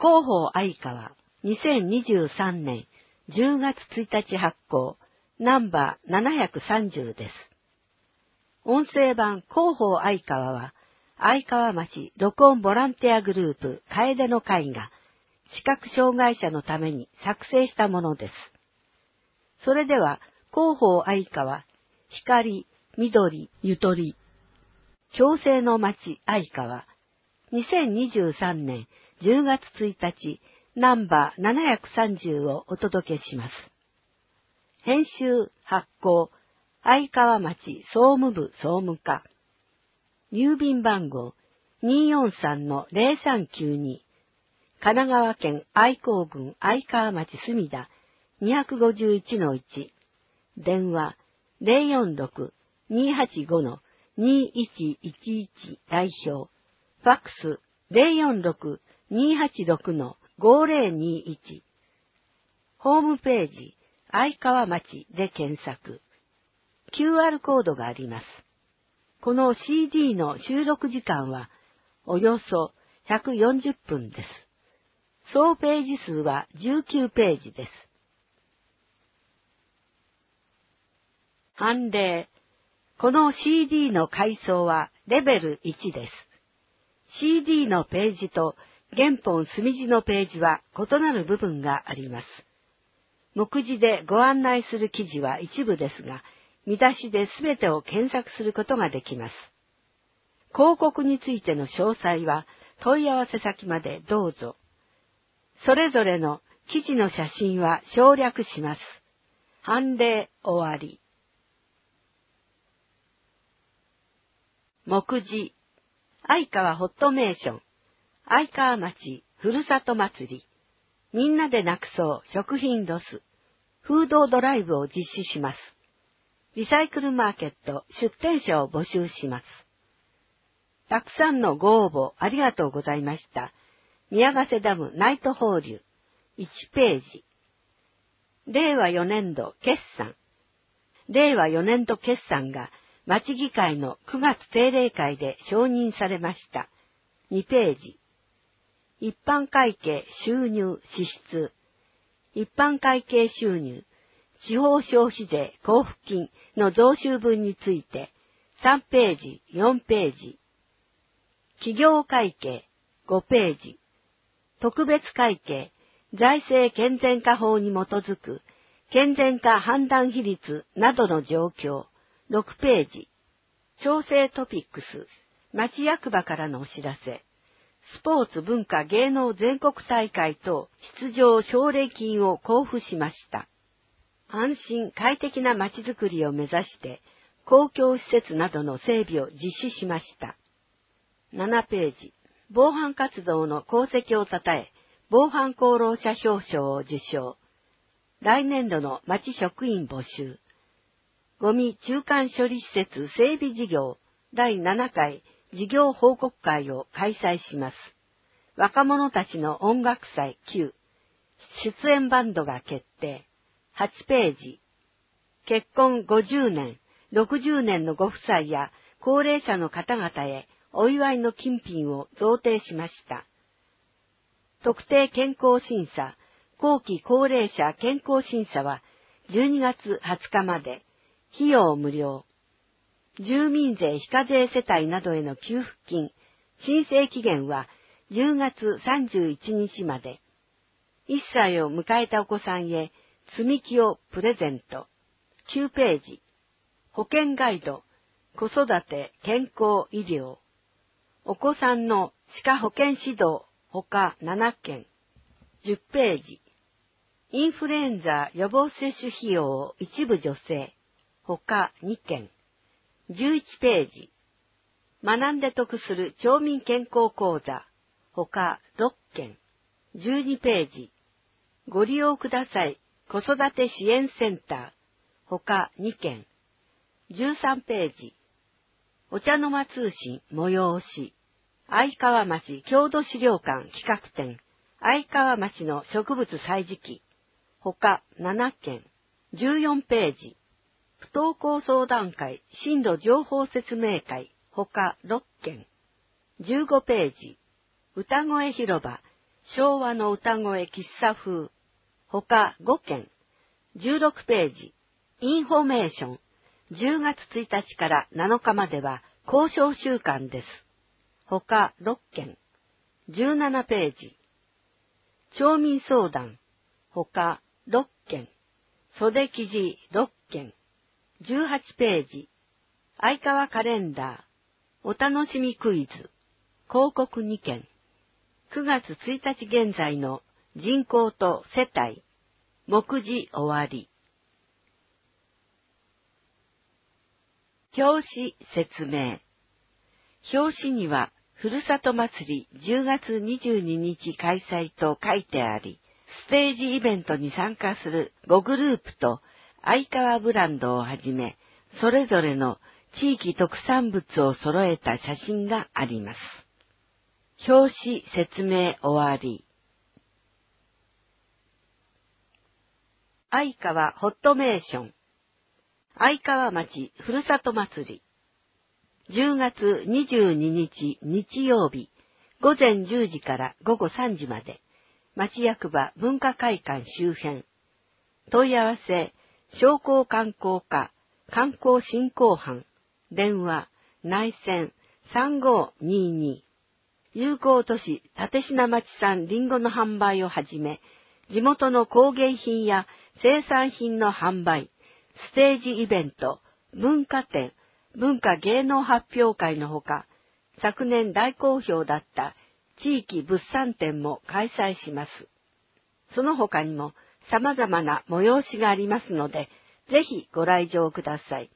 広報愛川2023年10月1日発行ナンバー730です。音声版広報愛川は愛川町録音ボランティアグループ楓の会が視覚障害者のために作成したものです。それでは広報愛川光、緑、ゆとり共生の町愛川2023年10月1日ナンバー730をお届けします。編集発行愛川町総務部総務課郵便番号 243-0392 神奈川県愛好郡愛川町墨田 251-1 電話 046-285-2111 代表ファックス 046-286-5021 ホームページ愛川町で検索 QR コードがあります。この CD の収録時間はおよそ140分です。総ページ数は19ページです。判例。この CD の階層はレベル1です。CD のページと原本墨字のページは異なる部分があります。目次でご案内する記事は一部ですが、見出しで全てを検索することができます。広告についての詳細は問い合わせ先までどうぞ。それぞれの記事の写真は省略します。判例終わり。目次。愛川ホットメーション。愛川町ふるさと祭り。みんなでなくそう食品ロス。フードドライブを実施します。リサイクルマーケット出店者を募集します。たくさんのご応募ありがとうございました。宮ヶ瀬ダムナイト放流1ページ。令和4年度決算。令和4年度決算が町議会の9月定例会で承認されました。2ページ。一般会計収入支出。一般会計収入。地方消費税交付金の増収分について3ページ、4ページ。企業会計5ページ。特別会計財政健全化法に基づく健全化判断比率などの状況6ページ。調整トピックス町役場からのお知らせ。スポーツ文化芸能全国大会等出場奨励金を交付しました。安心快適な街づくりを目指して公共施設などの整備を実施しました。7ページ。防犯活動の功績をたたえ、防犯功労者表彰を受賞。来年度の町職員募集。ゴミ中間処理施設整備事業第7回事業報告会を開催します。若者たちの音楽祭9。出演バンドが決定。8ページ。結婚50年、60年のご夫妻や高齢者の方々へお祝いの金品を贈呈しました。特定健康審査、後期高齢者健康審査は12月20日まで、費用無料。住民税非課税世帯などへの給付金、申請期限は10月31日まで。1歳を迎えたお子さんへ積み木をプレゼント。9ページ。保険ガイド、子育て、健康、医療。お子さんの歯科保険指導、ほか7件。10ページ。インフルエンザ予防接種費用を一部助成、ほか2件。11ページ。学んで得する町民健康講座、ほか6件。12ページ。ご利用ください子育て支援センター、ほか2件。13ページ。お茶の間通信催し、愛川町郷土資料館企画展、愛川町の植物歳時記、ほか7件。14ページ。不登校相談会進路情報説明会、ほか6件。15ページ。歌声広場昭和の歌声喫茶風。他5件。16ページ。インフォメーション。10月1日から7日までは交渉週間です。他6件。17ページ。町民相談。他6件。袖記事6件。18ページ。相川カレンダー。お楽しみクイズ。広告2件。9月1日現在の人口と世帯。目次終わり。表紙説明。表紙には、ふるさと祭り10月22日開催と書いてあり、ステージイベントに参加する5グループと相川ブランドをはじめ、それぞれの地域特産物を揃えた写真があります。表紙説明終わり。相川ホットメーション。相川町ふるさと祭り。10月22日日曜日、午前10時から午後3時まで、町役場文化会館周辺。問い合わせ、商工観光課、観光振興班。電話、内線3522。友好都市立科町産リンゴの販売をはじめ、地元の工芸品や生産品の販売、ステージイベント、文化展、文化芸能発表会のほか、昨年大好評だった地域物産展も開催します。その他にも様々な催しがありますので、ぜひご来場ください。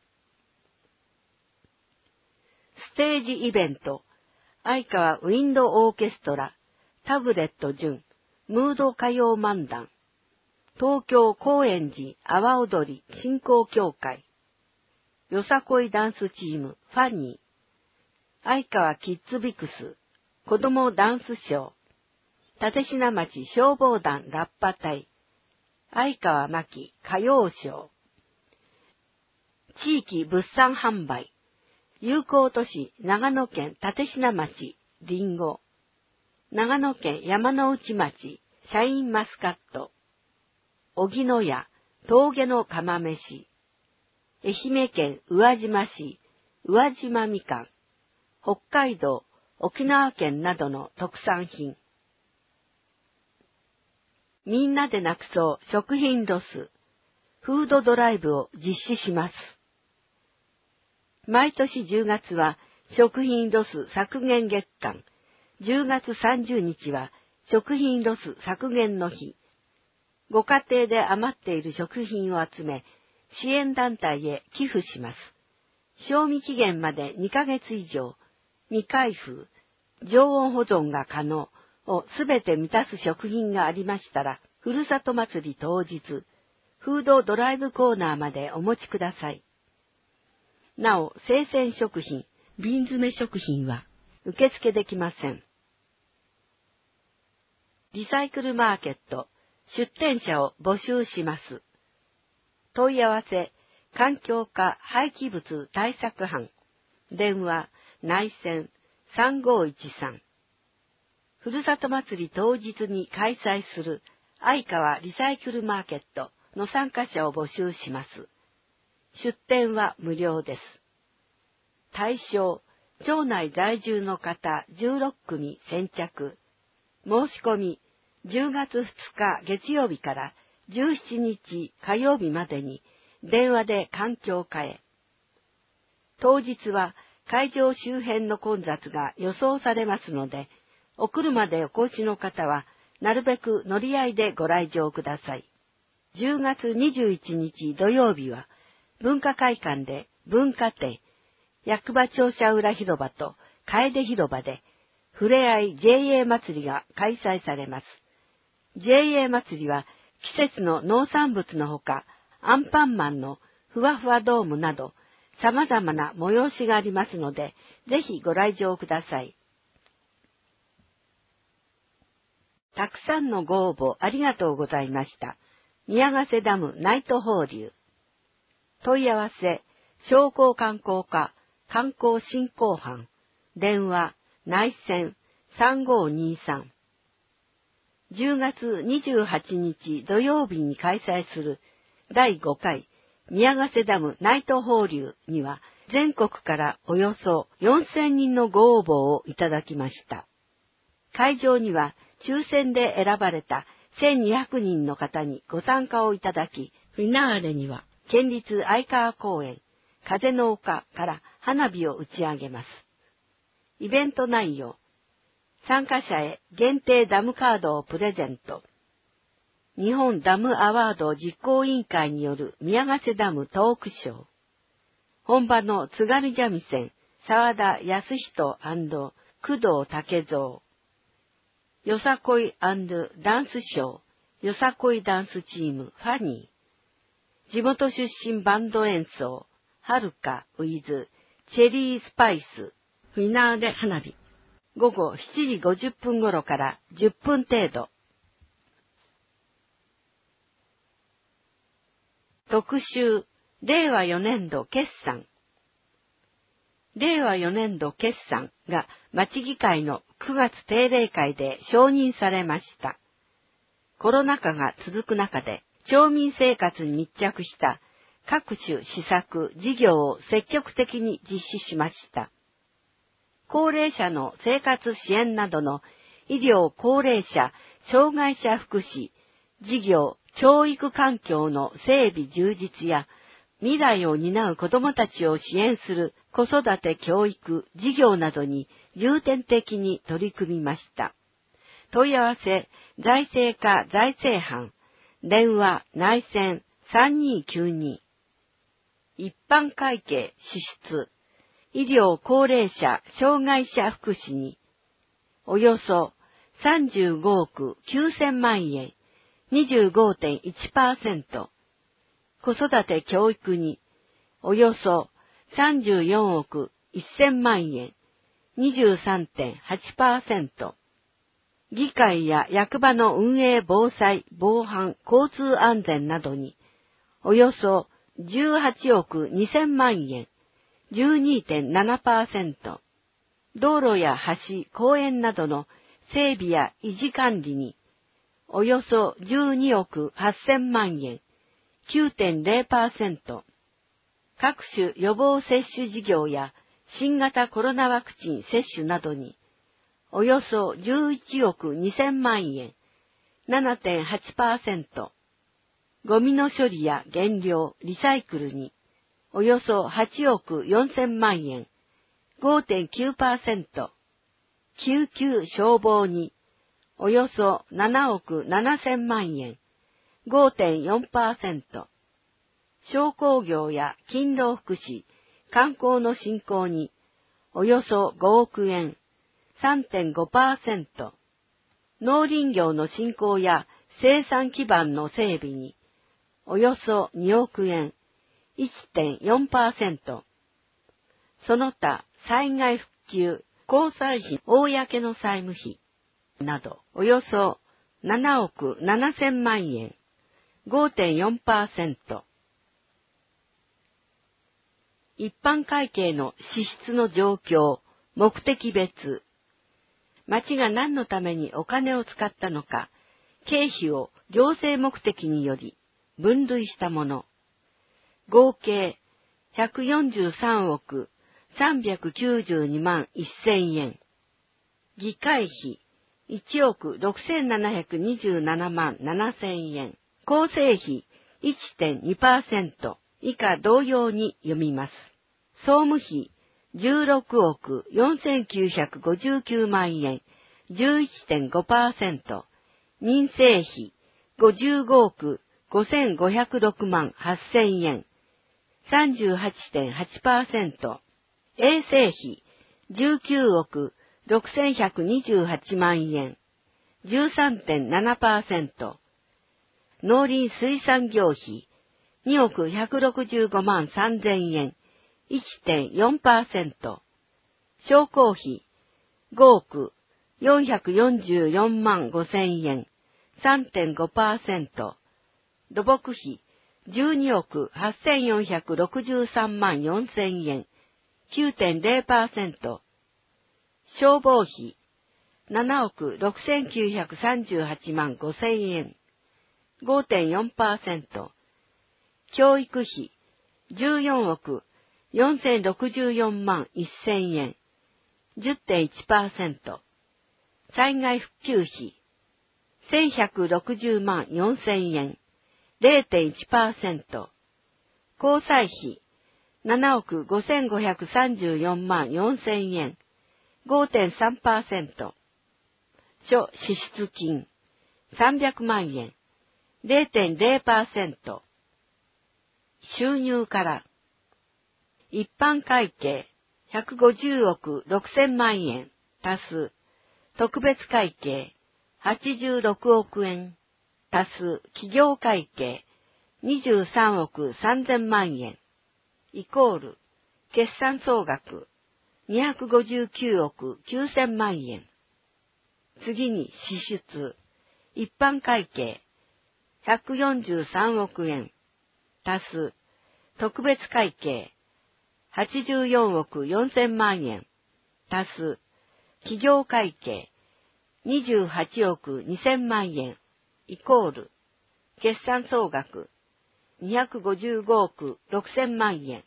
ステージイベント、相川ウィンドオーケストラ、タブレット純、ムード歌謡漫談、東京高円寺阿波踊り振興協会、よさこいダンスチームファニー、相川キッズビクス、子どもダンスショー、立科町消防団ラッパ隊、相川真紀歌謡ショー、地域物産販売、友好都市長野県立科町りんご、長野県山ノ内町シャインマスカット、荻野屋峠の釜飯、愛媛県宇和島市宇和島みかん、北海道、沖縄県などの特産品。みんなでなくそう食品ロス、フードドライブを実施します。毎年10月は食品ロス削減月間、10月30日は食品ロス削減の日。ご家庭で余っている食品を集め、支援団体へ寄付します。賞味期限まで2ヶ月以上、未開封、常温保存が可能をすべて満たす食品がありましたら、ふるさと祭り当日、フードドライブコーナーまでお持ちください。なお、生鮮食品、瓶詰め食品は受付できません。リサイクルマーケット、出店者を募集します。問い合わせ、環境課廃棄物対策班。電話、内線3513。ふるさと祭り当日に開催する相川リサイクルマーケットの参加者を募集します。出店は無料です。対象、町内在住の方16組先着。申し込み、10月2日月曜日から17日火曜日までに電話で環境課へ。当日は会場周辺の混雑が予想されますので、お車でお越しの方はなるべく乗り合いでご来場ください。10月21日土曜日は文化会館で文化展、役場庁舎裏広場と楓広場でふれあい JA 祭りが開催されます。JA 祭りは季節の農産物のほか、アンパンマンのふわふわドームなど様々な催しがありますので、ぜひご来場ください。たくさんのご応募ありがとうございました。宮ヶ瀬ダムナイト放流。問い合わせ、商工観光課観光振興班。電話、内線3523。 10月28日土曜日に開催する第5回宮ヶ瀬ダムナイト放流には全国からおよそ4000人のご応募をいただきました。会場には抽選で選ばれた1200人の方にご参加をいただき、フィナーレには県立愛川公園風の丘から花火を打ち上げます。イベント内容、参加者へ限定ダムカードをプレゼント。日本ダムアワード実行委員会による宮ヶ瀬ダムトークショー。本場の津軽三味線、沢田康人&工藤武蔵。よさこい&ダンスショー、よさこいダンスチームファニー。地元出身バンド演奏、はるかウィズ、チェリースパイス、フィナーレ花火。午後7時50分頃から10分程度。特集、令和4年度決算。令和4年度決算が町議会の9月定例会で承認されました。コロナ禍が続く中で町民生活に密着した各種施策、事業を積極的に実施しました。高齢者の生活支援などの医療高齢者、障害者福祉、事業、教育環境の整備充実や未来を担う子どもたちを支援する子育て教育事業などに重点的に取り組みました。問い合わせ、財政課財政班、電話、内線3292。一般会計支出、医療高齢者障害者福祉に、およそ35億9000万円、25.1%。子育て教育に、およそ34億1000万円、23.8%。議会や役場の運営防災、防犯、交通安全などに、およそ18億2000万円、12.7%。道路や橋、公園などの整備や維持管理に、およそ12億8000万円、9.0%。各種予防接種事業や新型コロナワクチン接種などに、およそ11億2000万円、7.8%。ゴミの処理や減量、リサイクルに、およそ8億4000万円、5.9%。救急消防に、およそ7億7000万円、5.4%。商工業や勤労福祉、観光の振興に、およそ5億円、3.5%。農林業の振興や生産基盤の整備に、およそ2億円、1.4%。その他、災害復旧、交際費、公の債務費など、およそ7億7000万円、5.4%。一般会計の支出の状況、目的別。町が何のためにお金を使ったのか、経費を行政目的により分類したもの。合計143億392万1000円。議会費1億6727万7000円。構成費 1.2% 以下同様に読みます。総務費16億4959万円 11.5%。民生費55億5506万8000円 38.8%。衛生費19億6128万円 13.7%。農林水産業費2億165万3000円 1.4%。商工費5億444万5000円 3.5%。土木費12億8463万4000円 9.0%。消防費 7億6938万5千円、5.4%。教育費、14億4064万1千円、10.1%。災害復旧費、1160万4千円、0.1%。交際費、7億5534万4千円、5.3%。諸支出金、300万円、0.0%。収入から、一般会計、150億6000万円、足す、特別会計、86億円、足す、企業会計、23億3000万円、イコール、決算総額、259億9000万円。次に支出、一般会計、143億円、足す、特別会計、84億4000万円、足す、企業会計、28億2000万円、イコール、決算総額、255億6000万円。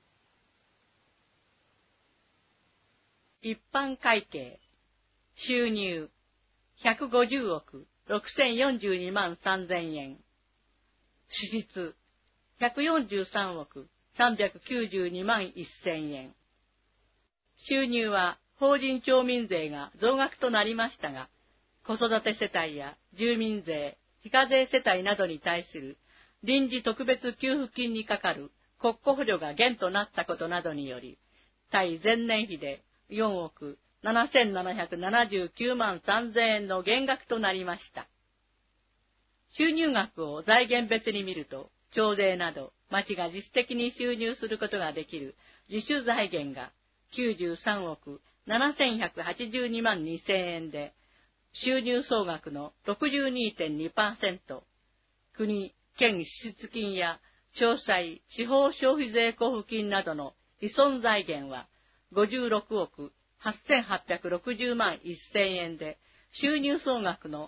一般会計、収入、150億6042万3000円。支出、143億392万1000円。収入は法人町民税が増額となりましたが、子育て世帯や住民税、非課税世帯などに対する臨時特別給付金にかかる国庫補助が減となったことなどにより、対前年比で4億7779万3000円の減額となりました。収入額を財源別に見ると、町税など町が自主的に収入することができる自主財源が93億7182万2000円で、収入総額の 62.2%、国、県支出金や町債、地方消費税交付金などの依存財源は56億8860万1000円で、収入総額の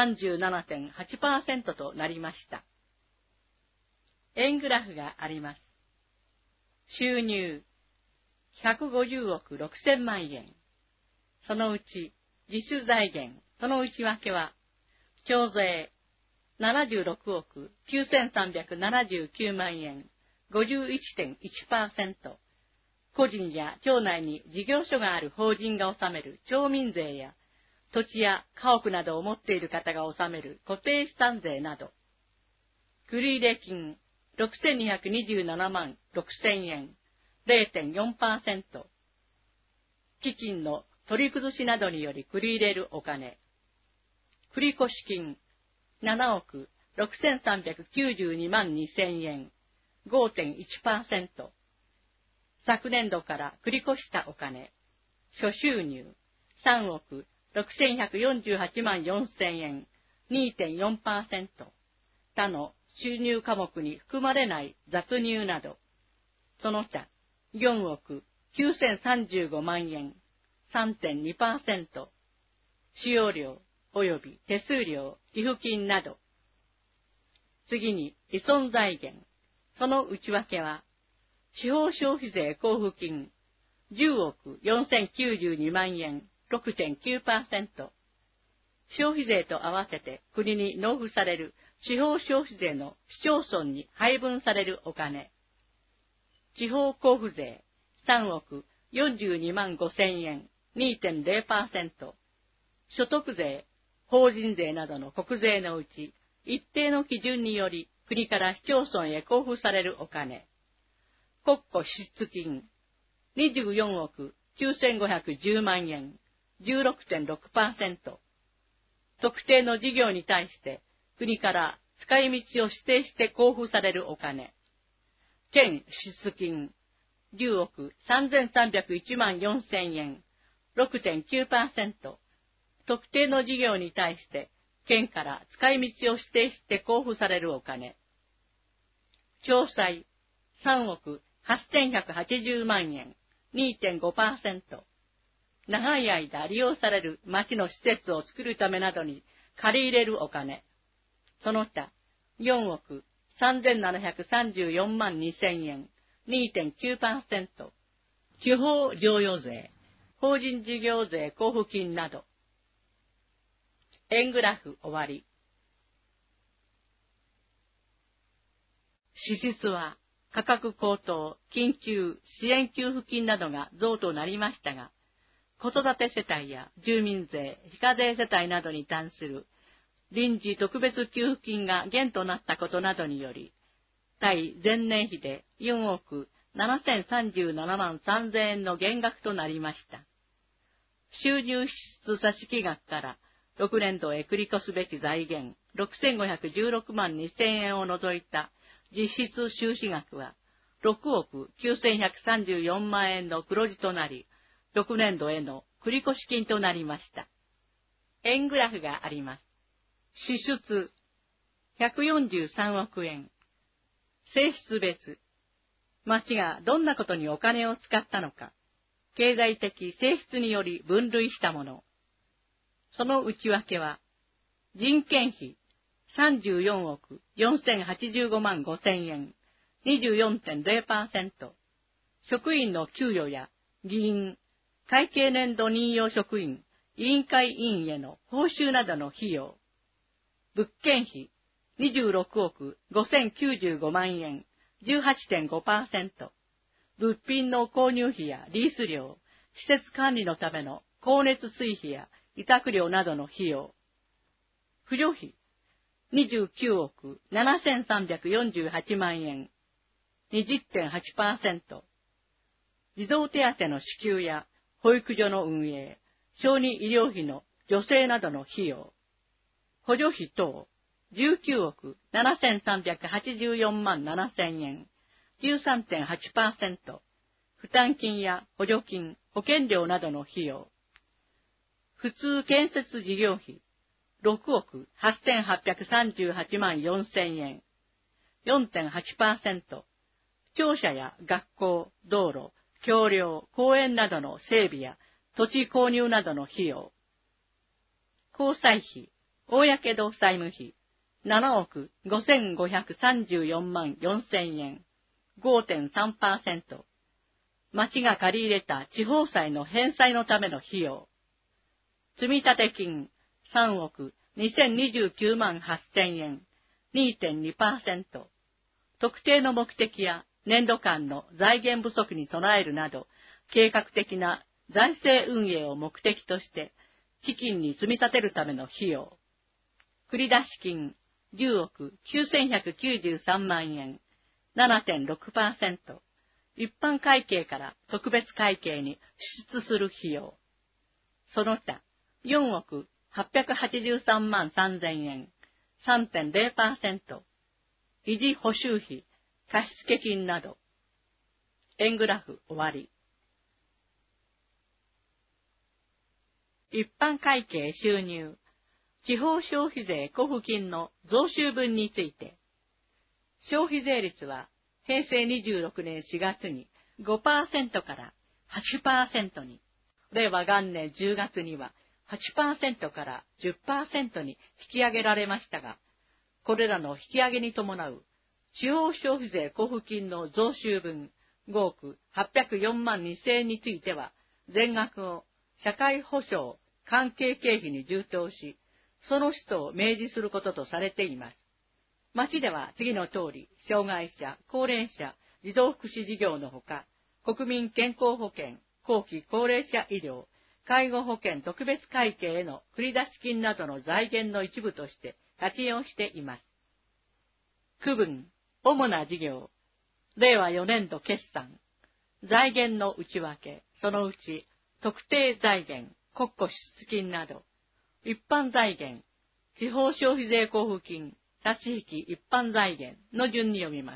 37.8% となりました。円グラフがあります。収入、150億6000万円。そのうち、自主財源、その内訳は、町税、76億9379万円、51.1%。個人や町内に事業所がある法人が納める町民税や、土地や家屋などを持っている方が納める固定資産税など。繰入金、6227万6000円、0.4%。基金の取り崩しなどにより繰り入れるお金。繰越金、7億6392万2000円、5.1%。昨年度から繰り越したお金。諸収入、3億6148万4000円、2.4%。他の収入科目に含まれない雑入など。その他、4億9035万円、3.2%。使用料及び手数料、寄付金など。次に、依存財源。その内訳は、地方消費税交付金、10億4092万円、6.9%。消費税と合わせて国に納付される地方消費税の市町村に配分されるお金。地方交付税、3億42万5000円、2.0%。所得税、法人税などの国税のうち、一定の基準により国から市町村へ交付されるお金。国庫支出金、24億9510万円、16.6%。特定の事業に対して国から使い道を指定して交付されるお金。県支出金、10億3301万4000円、6.9%。特定の事業に対して県から使い道を指定して交付されるお金。町債、3億8180万円、2.5%。 長い間利用される町の施設を作るためなどに借り入れるお金、その他4億3734万2000円、2.9%、地方譲与税、法人事業税交付金など。円グラフ終わり。支出は価格高騰、緊急支援給付金などが増となりましたが、子育て世帯や住民税、非課税世帯などに対する臨時特別給付金が減となったことなどにより、対前年比で4億7037万3000円の減額となりました。収入支出差し引額から6年度へ繰り越すべき財源6516万2000円を除いた実質収支額は6億9134万円の黒字となり、6年度への繰越金となりました。円グラフがあります。支出143億円。性質別。町がどんなことにお金を使ったのか、経済的性質により分類したもの。その内訳は、人件費34億4085万5000円、24.0%、職員の給与や議員、会計年度任用職員、委員会委員への報酬などの費用、物件費26億5095万円、18.5%、物品の購入費やリース料、施設管理のための光熱水費や委託料などの費用、扶助費29億7348万円、20.8%、児童手当の支給や保育所の運営、小児医療費の助成などの費用、補助費等19億7384万7000円、13.8%、負担金や補助金、保険料などの費用、普通建設事業費6億8838万4000円、4.8%、庁舎や学校、道路、橋梁、公園などの整備や土地購入などの費用、交際費、公土債務費、7億5534万4000円、5.3%、町が借り入れた地方債の返済のための費用、積立金3億2029万8000円、2.2%、特定の目的や年度間の財源不足に備えるなど、計画的な財政運営を目的として、基金に積み立てるための費用、繰出金10億9193万円、7.6%、一般会計から特別会計に支出する費用、その他4億883万3000円、3.0%、維持補修費、貸付金など。円グラフ終わり。一般会計収入、地方消費税交付金の増収分について、消費税率は平成26年4月に 5% から 8% に、令和元年10月には 8% から 10% に引き上げられましたが、これらの引き上げに伴う地方消費税交付金の増収分5億804万2000円については、全額を社会保障関係経費に充当し、その使途を明示することとされています。町では次の通り、障害者、高齢者、児童福祉事業のほか、国民健康保険、後期高齢者医療、介護保険特別会計への繰出金などの財源の一部として活用しています。区分、主な事業、令和4年度決算、財源の内訳、そのうち特定財源、国庫支出金など、一般財源、地方消費税交付金、差し引き一般財源の順に読みます。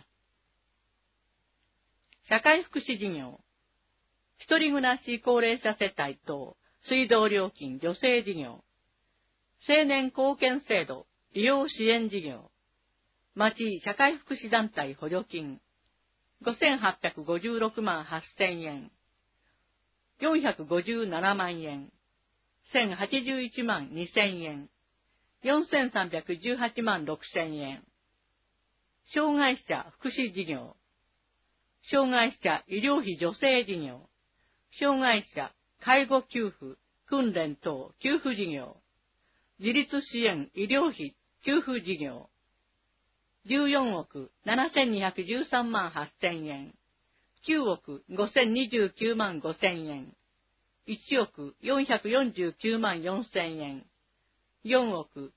社会福祉事業、一人暮らし高齢者世帯等、水道料金助成事業、青年貢献制度利用支援事業、町社会福祉団体補助金、5856万8000円、 457万円。1081万2000円。4318万6000円。障害者福祉事業。障害者医療費助成事業。障害者介護給付、訓練等給付事業。自立支援医療費給付事業。14億7213万8000円。9億5029万5000円。1億449万4000円。4億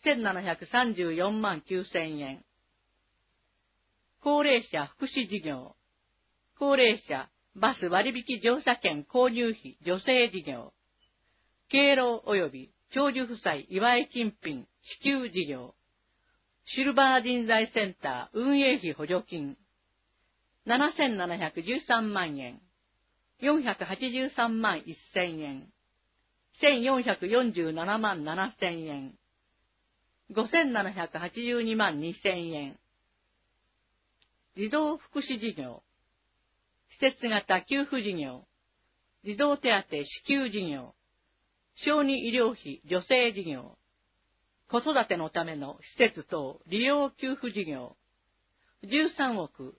1734万9000円。高齢者福祉事業。高齢者バス割引乗車券購入費助成事業。敬老及び長寿夫妻祝い金品支給事業。シルバー人材センター運営費補助金。7713万円。483万1000円。1447万7000円。5782万2000円。児童福祉事業。施設型給付事業。児童手当支給事業。小児医療費助成事業。子育てのための施設等利用給付事業。13億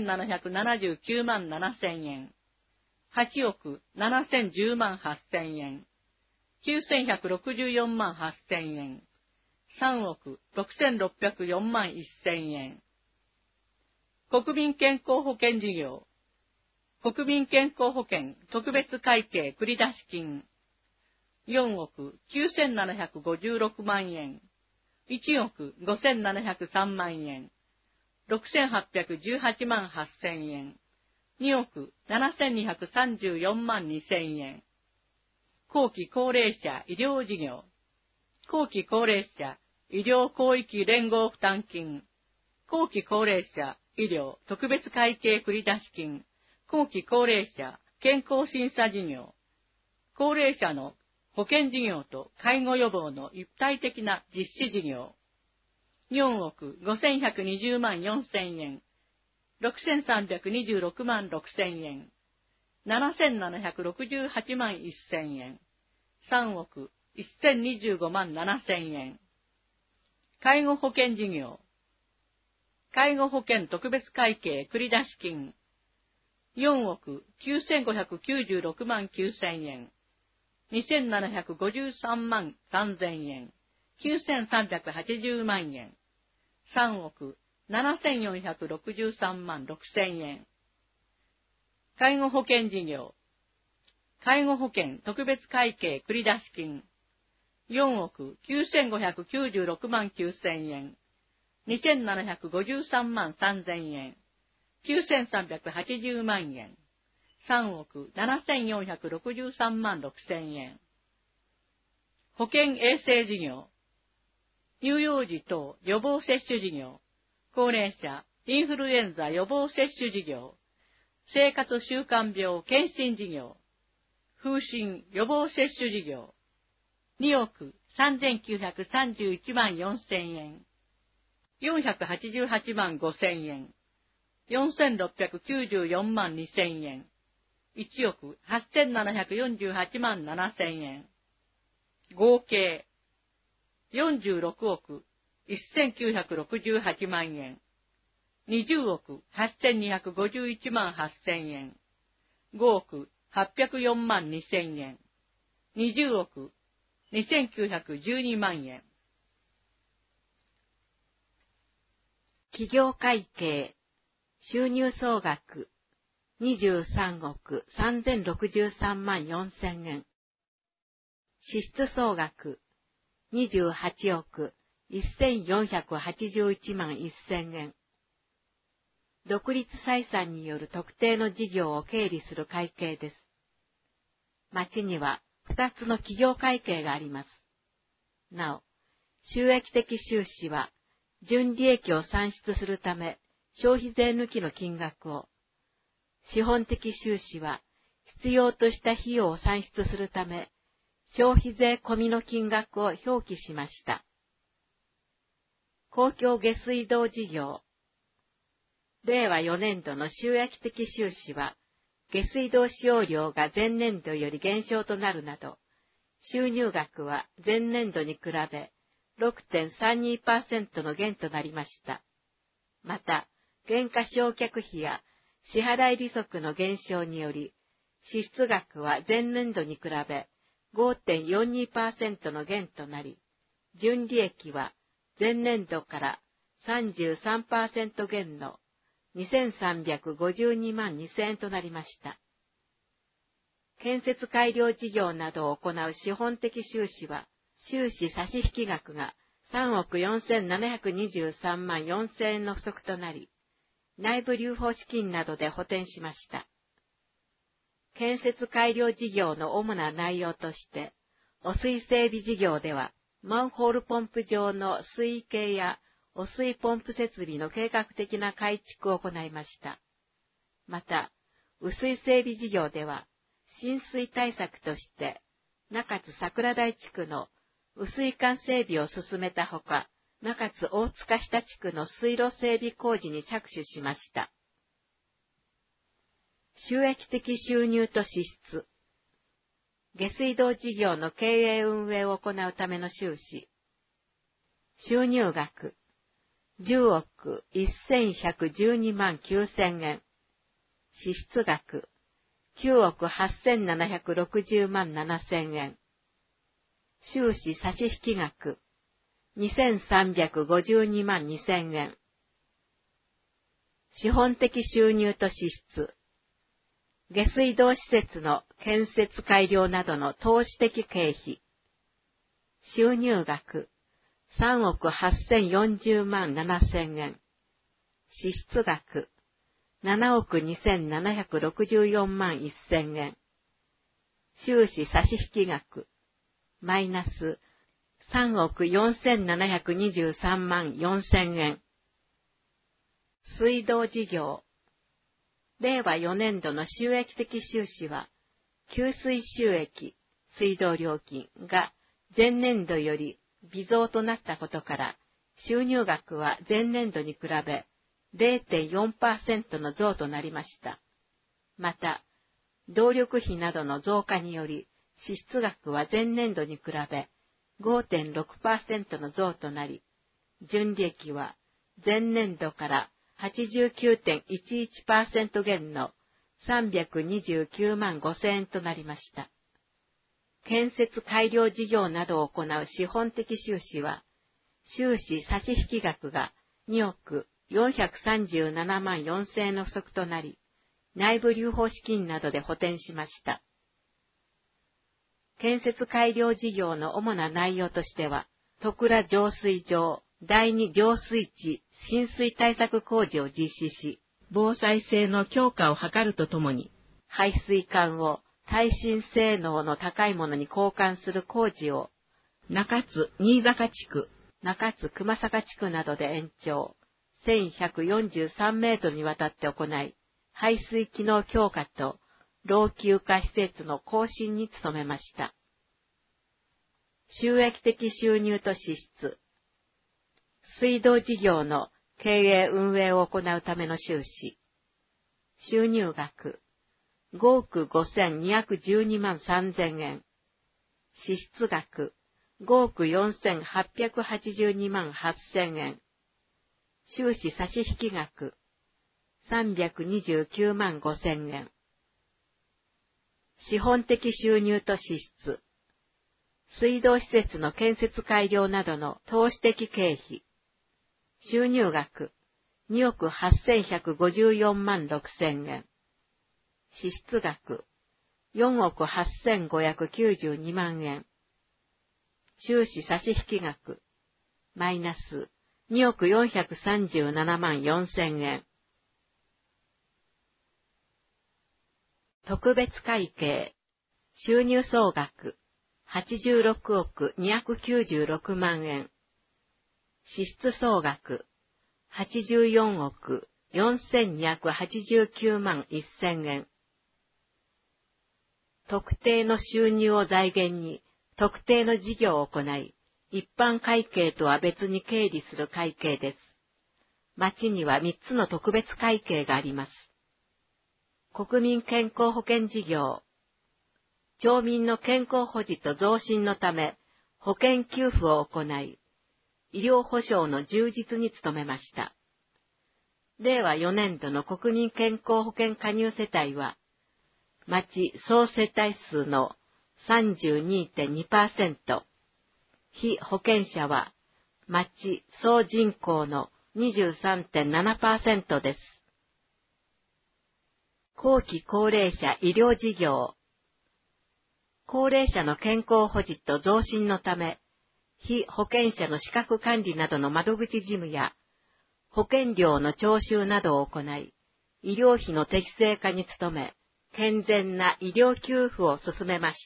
2779万7000円。8億7010万8000円。9164万8000円。3億6604万1000円。国民健康保険事業。国民健康保険特別会計繰出金。4億9756万円。1億5703万円。6818万8000円。2億7234万2000円。後期高齢者医療事業。後期高齢者医療広域連合負担金。後期高齢者医療特別会計繰出金。後期高齢者健康審査事業。高齢者の保険事業と介護予防の一体的な実施事業。4億5120万4000円。6326万6000円。7768万1000円。3億1025万7000円。介護保険事業。介護保険特別会計繰出金。4億9596万9000円。2753万3000円。9380万円。3億7463万6000円。介護保険事業。介護保険特別会計繰出金。4億9596万9000円。2753万3000円。9380万円。3億7463万6000円。保健衛生事業。乳幼児等予防接種事業。高齢者インフルエンザ予防接種事業。生活習慣病検診事業。風疹予防接種事業。2億3931万4000円。488万5000円。4694万2000円。1億8748万7000円。合計46億1968万円。20億8251万8000円。5億804万2000円。20億2912万円。 企業会計収入総額23億3063万4000円。支出総額28億1481万1000円。独立採算による特定の事業を経理する会計です。町には2つの企業会計があります。なお、収益的収支は、純利益を算出するため、消費税抜きの金額を、資本的収支は、必要とした費用を算出するため、消費税込みの金額を表記しました。公共下水道事業。令和4年度の収益的収支は、 下水道使用量が前年度より減少となるなど、収入額は前年度に比べ 6.32% の減となりました。また、減価償却費や支払い利息の減少により、支出額は前年度に比べ 5.42% の減となり、純利益は前年度から33% 減の2352万2000円となりました。建設改良事業などを行う資本的収支は、収支差引額が3億4723万4000円の不足となり、内部留保資金などで補填しました。建設改良事業の主な内容として、汚水整備事業では、マンホールポンプ場の水位計や汚水ポンプ設備の計画的な改築を行いました。また、雨水整備事業では、浸水対策として、中津桜台地区の雨水管整備を進めたほか、中津大塚下地区の水路整備工事に着手しました。収益的収入と支出。下水道事業の経営運営を行うための収支。収入額、10億1112万9000円。支出額、9億8760万7000円。収支差引額、2352万2000円。資本的収入と支出。下水道施設の建設改良などの投資的経費。収入額、3億8040万7000円。支出額、7億2764万1000円。収支差引額、マイナス3億4723万4000円。水道事業。令和4年度の収益的収支は、給水収益、水道料金が前年度より微増となったことから、収入額は前年度に比べ 0.4% の増となりました。また、動力費などの増加により、支出額は前年度に比べ 5.6% の増となり、純利益は前年度から 89.11% 減の329万5000円となりました。建設改良事業などを行う資本的収支は、収支差引額が2億437万4000円の不足となり、内部留保資金などで補填しました。建設改良事業の主な内容としては、戸倉浄水場第2浄水池浸水対策工事を実施し、防災性の強化を図るとともに、排水管を耐震性能の高いものに交換する工事を、中津新坂地区、中津熊坂地区などで延長1143メートルにわたって行い、排水機能強化と老朽化施設の更新に努めました。収益的収入と支出。水道事業の経営運営を行うための収支。収入額、5億5212万3000円。支出額、5億4882万8000円。収支差引額、329万5000円。資本的収入と支出。水道施設の建設改良などの投資的経費。収入額、2億8154万6000円。支出額、4億8592万円。収支差引額、マイナス2億437万4000円。特別会計、収入総額、86億296万円。支出総額、84億4289万1000円。特定の収入を財源に特定の事業を行い、一般会計とは別に経理する会計です。町には3つの特別会計があります。 国民健康保険事業。町民の健康保持と増進のため、保険給付を行い、医療保障の充実に努めました。令和4年度の国民健康保険加入世帯は、町総世帯数の 32.2%、被保険者は町総人口の 23.7% です。後期高齢者医療事業。高齢者の健康保持と増進のため、被保険者の資格管理などの窓口事務や、保険料の徴収などを行い、医療費の適正化に努め、健全な医療給付を進めました。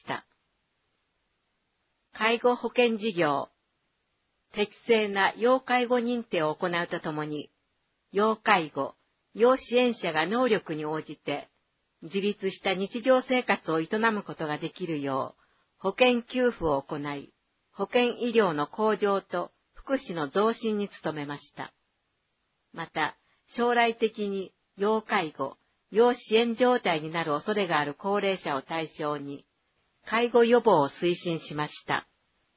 介護保険事業。適正な要介護認定を行うとともに、要介護、要支援者が能力に応じて、自立した日常生活を営むことができるよう、保険給付を行い、保険医療の向上と福祉の増進に努めました。また、将来的に要介護、要支援状態になる恐れがある高齢者を対象に、介護予防を推進しました。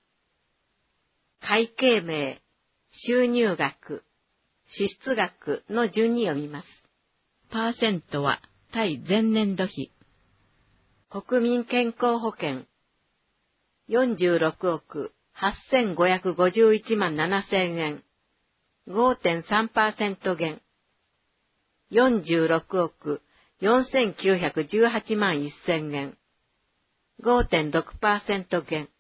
会計名、収入額、支出額の順に読みます。パーセントは対前年度比。国民健康保険、46億8551万7000円、5.3% 減。46億4918万1000円、5.6% 減。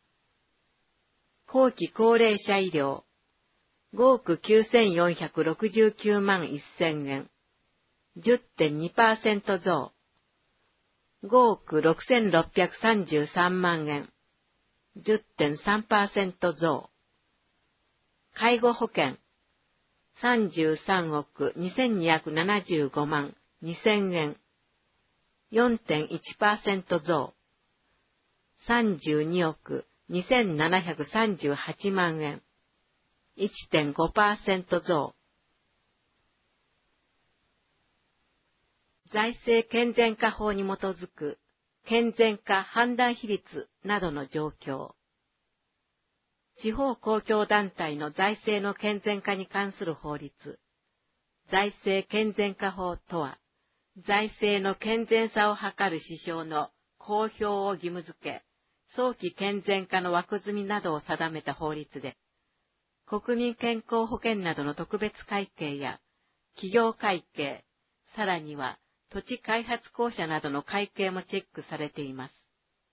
後期高齢者医療、5億9469万1000円、10.2% 増。5億6633万円、10.3% 増。介護保険、33億2275万2000円、4.1% 増。32億2738万円、1.5% 増。財政健全化法に基づく健全化判断比率などの状況。地方公共団体の財政の健全化に関する法律。財政健全化法とは、財政の健全さを図る指標の公表を義務付け、早期健全化の枠組みなどを定めた法律で、国民健康保険などの特別会計や企業会計、さらには土地開発公社などの会計もチェックされています。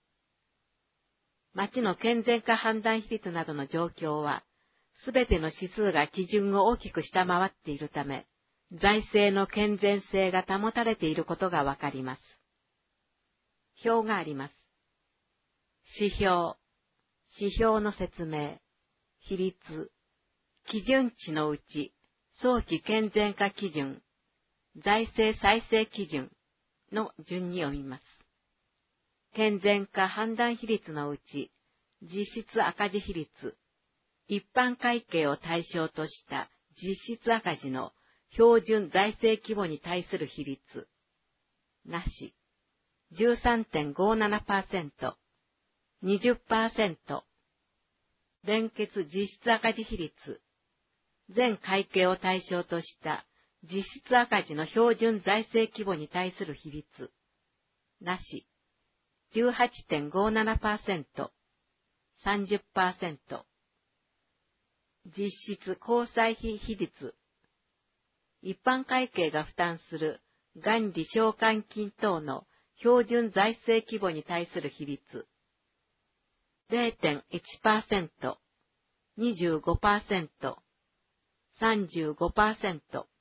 町の健全化判断比率などの状況は、すべての指数が基準を大きく下回っているため、財政の健全性が保たれていることがわかります。表があります。指標、指標の説明、比率、基準値のうち、早期健全化基準、財政再生基準の順に読みます。健全化判断比率のうち、実質赤字比率、一般会計を対象とした実質赤字の標準財政規模に対する比率、なし、13.57%、20%、連結実質赤字比率、全会計を対象とした実質赤字の標準財政規模に対する比率、なし、18.57%、30%、実質公債費比率、一般会計が負担する元利償還金等の標準財政規模に対する比率、0.1%、25%、35%、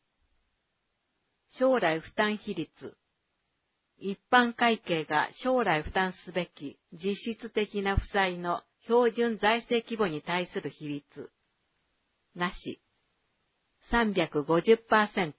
将来負担比率、一般会計が将来負担すべき実質的な負債の標準財政規模に対する比率、なし、350%、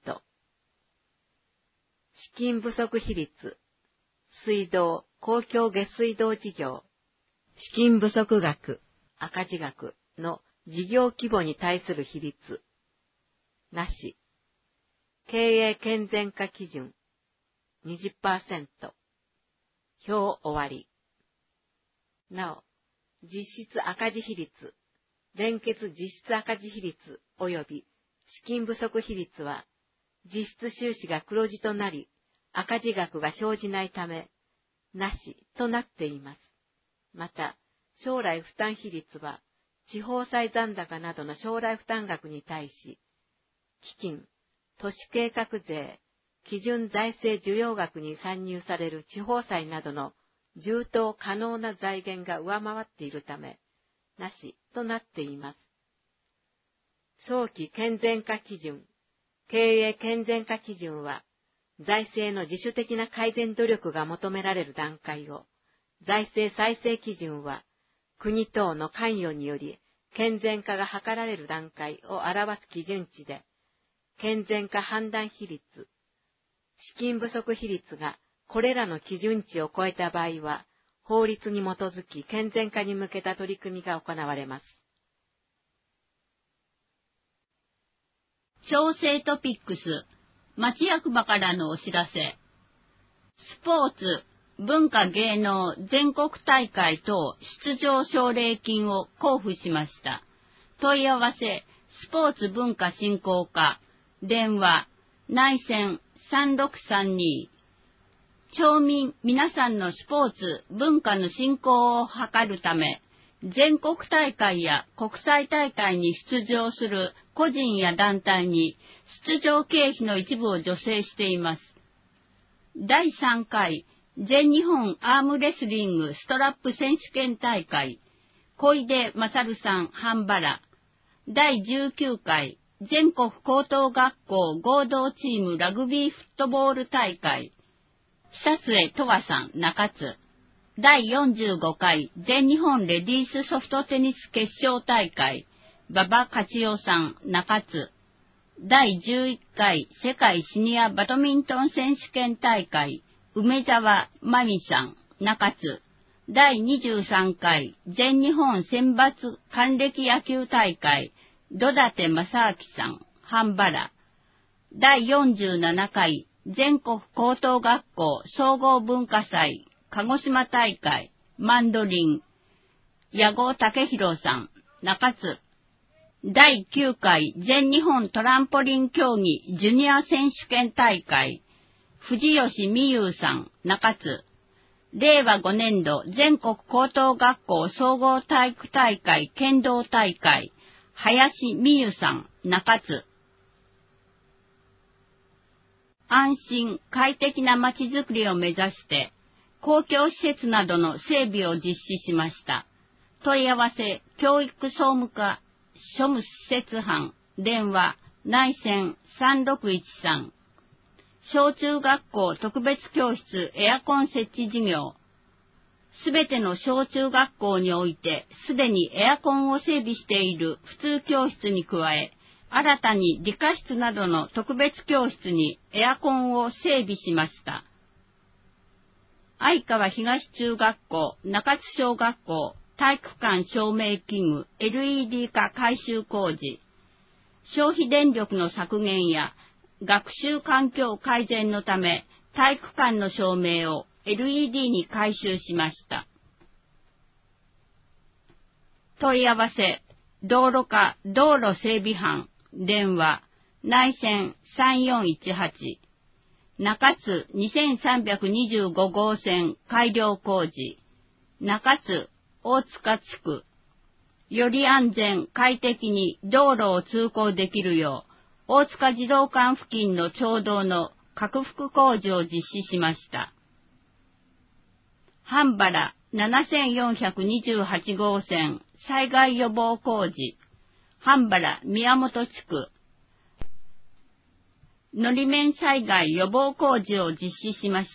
資金不足比率、水道、公共下水道事業、資金不足額、赤字額の事業規模に対する比率、なし、経営健全化基準、 20%。表終わり。なお、実質赤字比率、連結実質赤字比率及び資金不足比率は、実質収支が黒字となり、赤字額が生じないため、なしとなっています。また、将来負担比率は、地方債残高などの将来負担額に対し、基金、都市計画税、基準財政需要額に算入される地方債などの充当可能な財源が上回っているため、なしとなっています。早期健全化基準、経営健全化基準は、財政の自主的な改善努力が求められる段階を、財政再生基準は、国等の関与により健全化が図られる段階を表す基準値で、健全化判断比率、資金不足比率がこれらの基準値を超えた場合は、法律に基づき健全化に向けた取り組みが行われます。 調整トピックス、町役場からのお知らせ。スポーツ、文化芸能全国大会等出場奨励金を交付しました。問い合わせ、スポーツ文化振興課、電話、内線3632。町民皆さんのスポーツ、文化の振興を図るため、全国大会や国際大会に出場する個人や団体に出場経費の一部を助成しています。第3回全日本アームレスリングストラップ選手権大会、小出勝さん半原。第19回全国高等学校合同チームラグビーフットボール大会、久末とわさん中津。第45回全日本レディースソフトテニス決勝大会、馬場勝代さん中津。第11回世界シニアバドミントン選手権大会、梅沢真美さん中津。第23回全日本選抜還暦野球大会、戸立正明さん半原。第47回全国高等学校総合文化祭鹿児島大会マンドリン、矢後武弘さん中津。第9回全日本トランポリン競技ジュニア選手権大会、藤吉美優さん中津。令和5年度全国高等学校総合体育大会剣道大会、林美優さん中津。安心快適なまちづくりを目指して公共施設などの整備を実施しました。問い合わせ教育総務課庶務施設班、電話内線3613。小中学校特別教室エアコン設置事業。すべての小中学校においてすでにエアコンを整備している普通教室に加え、新たに理科室などの特別教室にエアコンを整備しました。相川東中学校、中津小学校、体育館照明器具 LED 化改修工事。消費電力の削減や学習環境改善のため、体育館の照明を LED に改修しました。問い合わせ、道路課道路整備班、電話、内線3418。中津2325号線改良工事。中津大塚地区。より安全快適に道路を通行できるよう、大塚児童館付近の町道の拡幅工事を実施しました。半原7428号線災害予防工事。半原宮本地区。のり面災害予防工事を実施しました。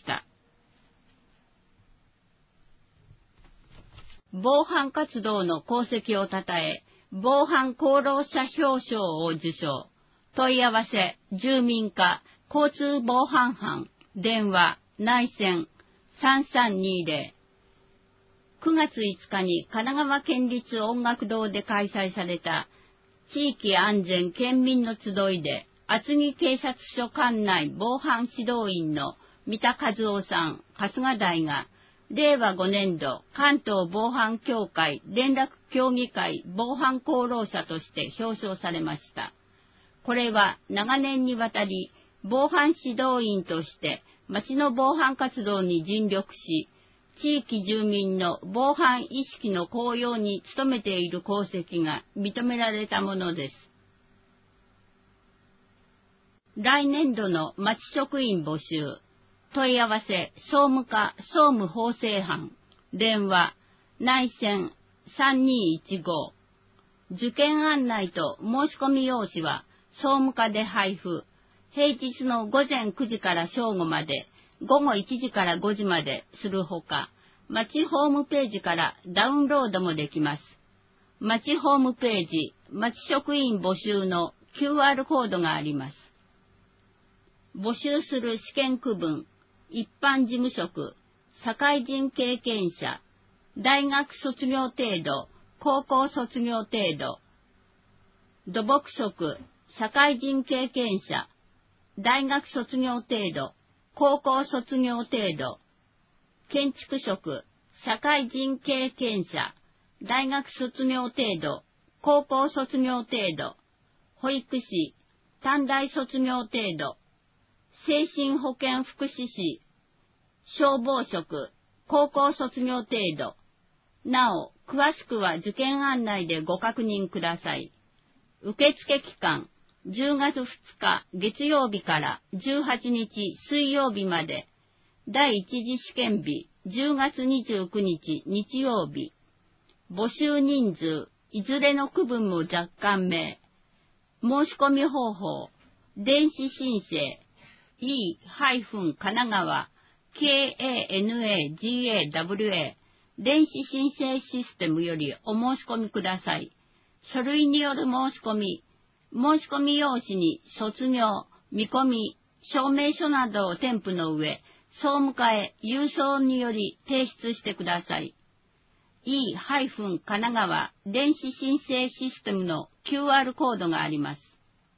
防犯活動の功績をたたえ、防犯功労者表彰を受賞。問い合わせ、住民課、交通防犯班、電話、内線、3320。9月5日に神奈川県立音楽堂で開催された、地域安全県民の集いで、厚木警察署管内防犯指導員の三田和夫さん、春日大が、令和5年度関東防犯協会連絡協議会防犯功労者として表彰されました。これは長年にわたり防犯指導員として町の防犯活動に尽力し、地域住民の防犯意識の向揚に努めている功績が認められたものです。来年度の町職員募集。問い合わせ、総務課総務法制班、電話、内線3215。受験案内と申し込み用紙は総務課で配布。平日の午前9時から正午まで、午後1時から5時までするほか、町ホームページからダウンロードもできます。町ホームページ、町職員募集の QR コードがあります。募集する試験区分、一般事務職、社会人経験者、大学卒業程度、高校卒業程度、土木職、社会人経験者、大学卒業程度、高校卒業程度、建築職、社会人経験者、大学卒業程度、高校卒業程度、保育士、短大卒業程度、精神保健福祉士、消防職、高校卒業程度。なお、詳しくは受験案内でご確認ください。受付期間、10月2日月曜日から18日水曜日まで。第一次試験日、10月29日日曜日。募集人数、いずれの区分も若干名。申し込み方法、電子申請、e-神奈川、KANAGAWA、電子申請システムよりお申し込みください。書類による申し込み、申し込み用紙に卒業、見込み、証明書などを添付の上、総務課へ郵送により提出してください。e-神奈川電子申請システムの QR コードがあります。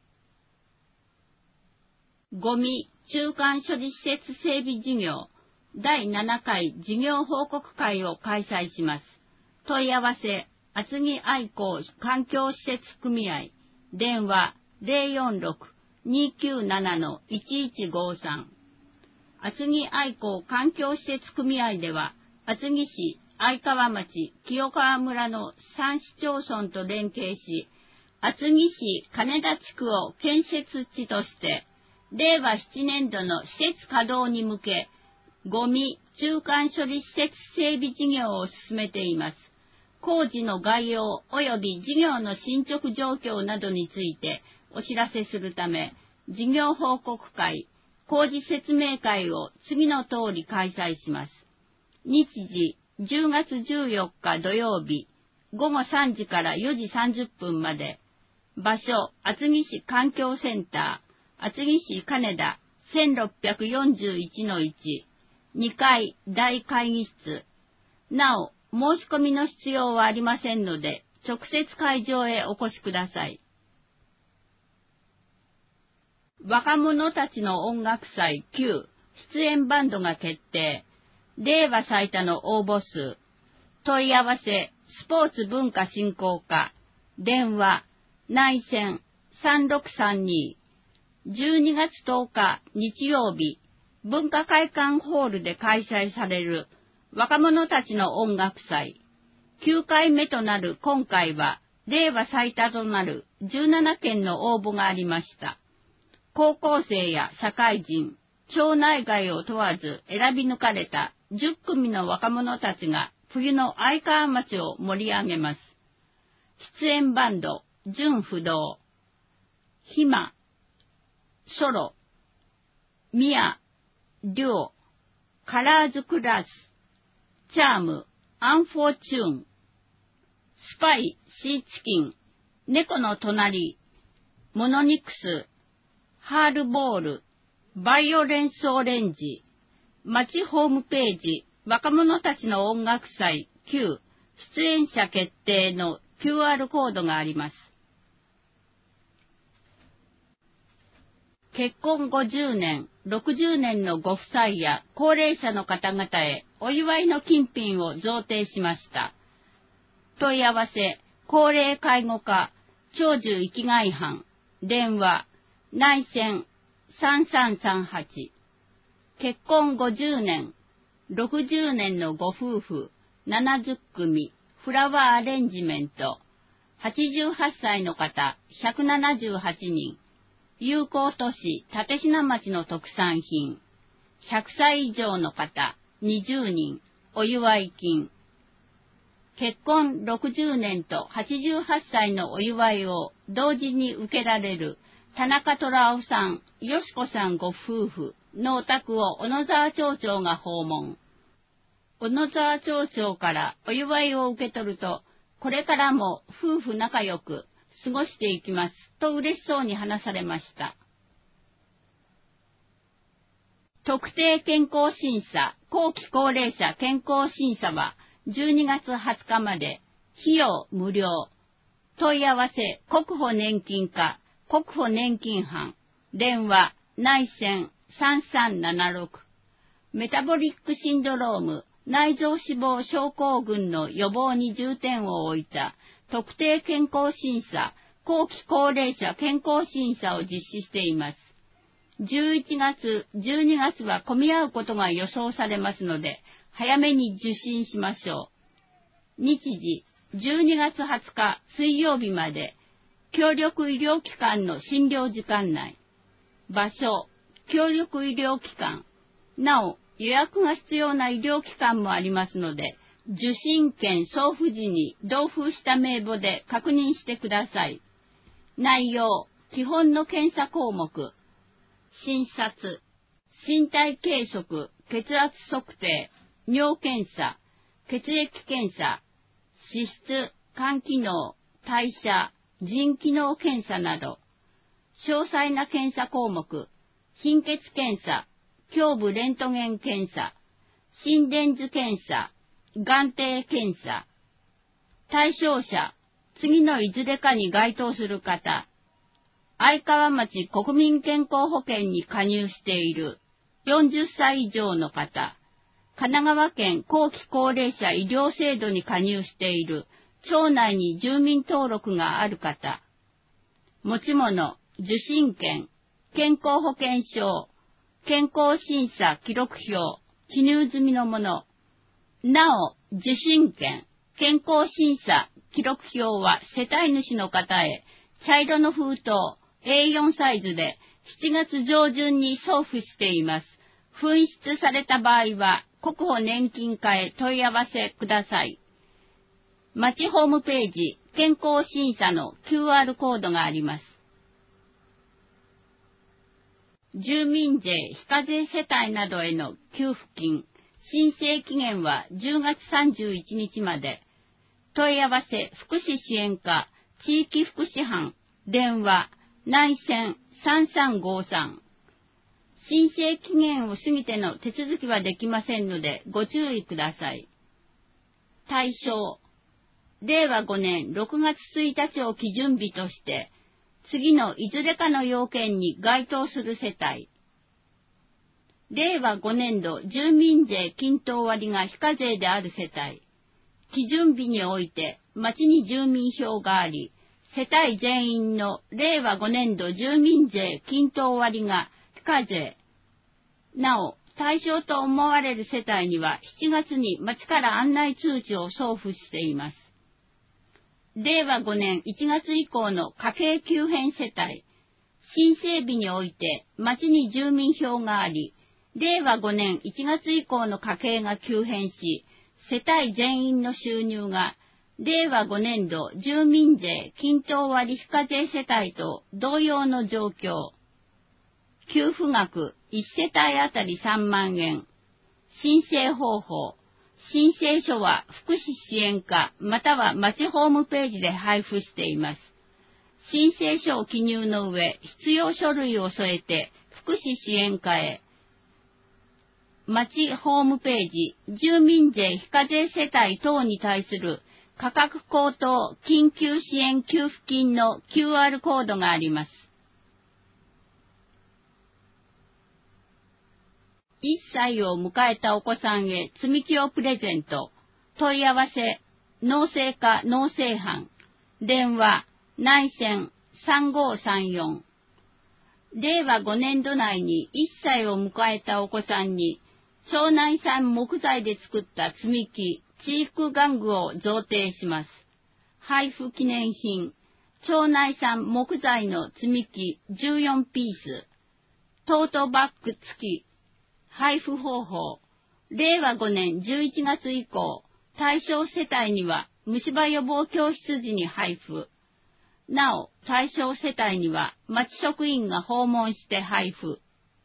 ゴミ中間処理施設整備事業第7回事業報告会を開催します。問い合わせ、厚木愛好環境施設組合、電話 046-297-1153。厚木愛好環境施設組合では、厚木市、愛川町、清川村の3市町村と連携し、厚木市金田地区を建設地として、令和7年度の施設稼働に向け、ゴミ中間処理施設整備事業を進めています。工事の概要及び事業の進捗状況などについてお知らせするため、事業報告会、工事説明会を次の通り開催します。日時、10月14日土曜日、午後3時から4時30分まで。場所、厚木市環境センター、厚木市金田 1641-1、2階大会議室。なお、申し込みの必要はありませんので、直接会場へお越しください。若者たちの音楽祭9出演バンドが決定。令和最多の応募数。問い合わせ、スポーツ文化振興課。電話、内線3632。12月10日日曜日、文化会館ホールで開催される若者たちの音楽祭。9回目となる今回は、令和最多となる17件の応募がありました。高校生や社会人、町内外を問わず選び抜かれた10組の若者たちが冬の愛川町を盛り上げます。出演バンド、純不動、ひま、ソロ、ミア、デュオ、カラーズクラス、チャーム、アンフォーチューン、スパイ、シーチキン、猫の隣、モノニクス、ハールボール、バイオレンスオレンジ、町ホームページ、若者たちの音楽祭9、出演者決定の QR コードがあります。 結婚50年、60年のご夫妻や高齢者の方々へお祝いの金品を贈呈しました。問い合わせ、高齢介護課、長寿生きがい班、電話、内線3338。結婚50年、60年のご夫婦70組、フラワーアレンジメント、88歳の方178人、友好都市立科町の特産品、100歳以上の方20人、お祝い金。結婚60年と88歳のお祝いを同時に受けられる田中虎夫さん、よしこさんご夫婦のお宅を小野沢町長が訪問。小野沢町長からお祝いを受け取ると、これからも夫婦仲良く過ごしていきますと嬉しそうに話されました。特定健康審査、後期高齢者健康審査は12月20日まで、費用無料。問い合わせ、国保年金課、国保年金班、電話、内線3376。メタボリックシンドローム、内臓脂肪症候群の予防に重点を置いた特定健康審査、後期高齢者健康審査を実施しています。11月、12月は混み合うことが予想されますので、早めに受診しましょう。日時、12月20日水曜日まで、協力医療機関の診療時間内。場所、協力医療機関。なお、予約が必要な医療機関もありますので、受診券送付時に同封した名簿で確認してください。内容、基本の検査項目。診察、身体計測、血圧測定、尿検査、血液検査、脂質、肝機能、代謝、腎機能検査など、詳細な検査項目、貧血検査、胸部レントゲン検査、心電図検査、眼底検査。対象者、次のいずれかに該当する方、愛川町国民健康保険に加入している40歳以上の方、神奈川県後期高齢者医療制度に加入している町内に住民登録がある方、持ち物、受診券、健康保険証、健康審査記録表、記入済みのもの。なお、受診券、健康審査記録表は世帯主の方へ茶色の封筒 A4 サイズで7月上旬に送付しています。紛失された場合は国保年金課へ問い合わせください。町ホームページ健康審査の QR コードがあります。住民税非課税世帯などへの給付金、申請期限は10月31日まで。問い合わせ福祉支援課、地域福祉班、電話、内線3353。申請期限を過ぎての手続きはできませんのでご注意ください。対象、令和5年6月1日を基準日として、次のいずれかの要件に該当する世帯。令和5年度住民税均等割が非課税である世帯。基準日において町に住民票があり、世帯全員の令和5年度住民税均等割が非課税。なお、対象と思われる世帯には7月に町から案内通知を送付しています。令和5年1月以降の家計急変世帯。申請日において町に住民票があり、令和5年1月以降の家計が急変し、世帯全員の収入が令和5年度住民税均等割非課税世帯と同様の状況。給付額1世帯あたり3万円。申請方法。申請書は福祉支援課または町ホームページで配布しています。申請書を記入の上、必要書類を添えて福祉支援課へ。町ホームページ、住民税非課税世帯等に対する価格高騰緊急支援給付金の QR コードがあります。 1歳を迎えたお子さんへ積み木をプレゼント。問い合わせ、農政課農政班。電話、内線3534。令和5年度内に1歳を迎えたお子さんに、町内産木材で作った積み木、チーク玩具を贈呈します。配布記念品、町内産木材の積み木14ピース、トートバッグ付き。配布方法、令和5年11月以降、対象世帯には虫歯予防教室時に配布。なお、対象世帯には町職員が訪問して配布。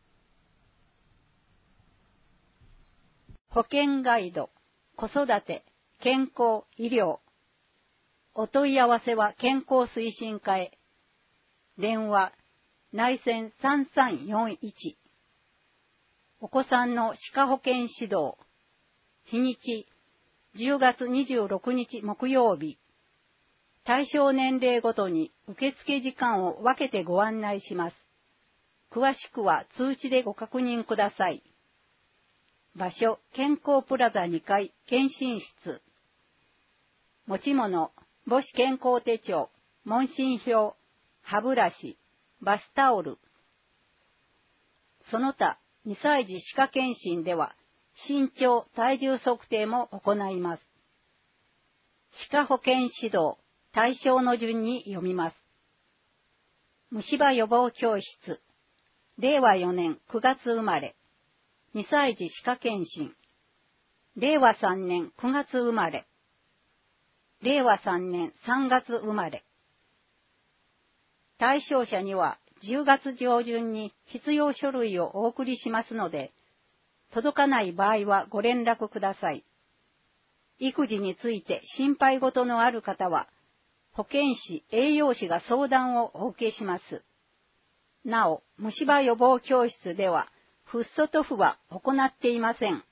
保険ガイド、子育て、健康、医療。お問い合わせは健康推進課へ。電話、内線3341。お子さんの歯科保健指導。日にち、10月26日木曜日。対象年齢ごとに受付時間を分けてご案内します。詳しくは通知でご確認ください。場所、健康プラザ2階、検診室。持ち物、母子健康手帳、問診票、歯ブラシ、バスタオル。その他、2歳児歯科検診では、身長、体重測定も行います。歯科保健指導、対象の順に読みます。虫歯予防教室、令和4年9月生まれ。2歳児歯科検診、令和3年9月生まれ。令和3年3月生まれ。対象者には10月上旬に必要書類をお送りしますので、届かない場合はご連絡ください。育児について心配事のある方は、保健師、栄養士が相談をお受けします。なお、虫歯予防教室では、フッ素塗布は行っていません。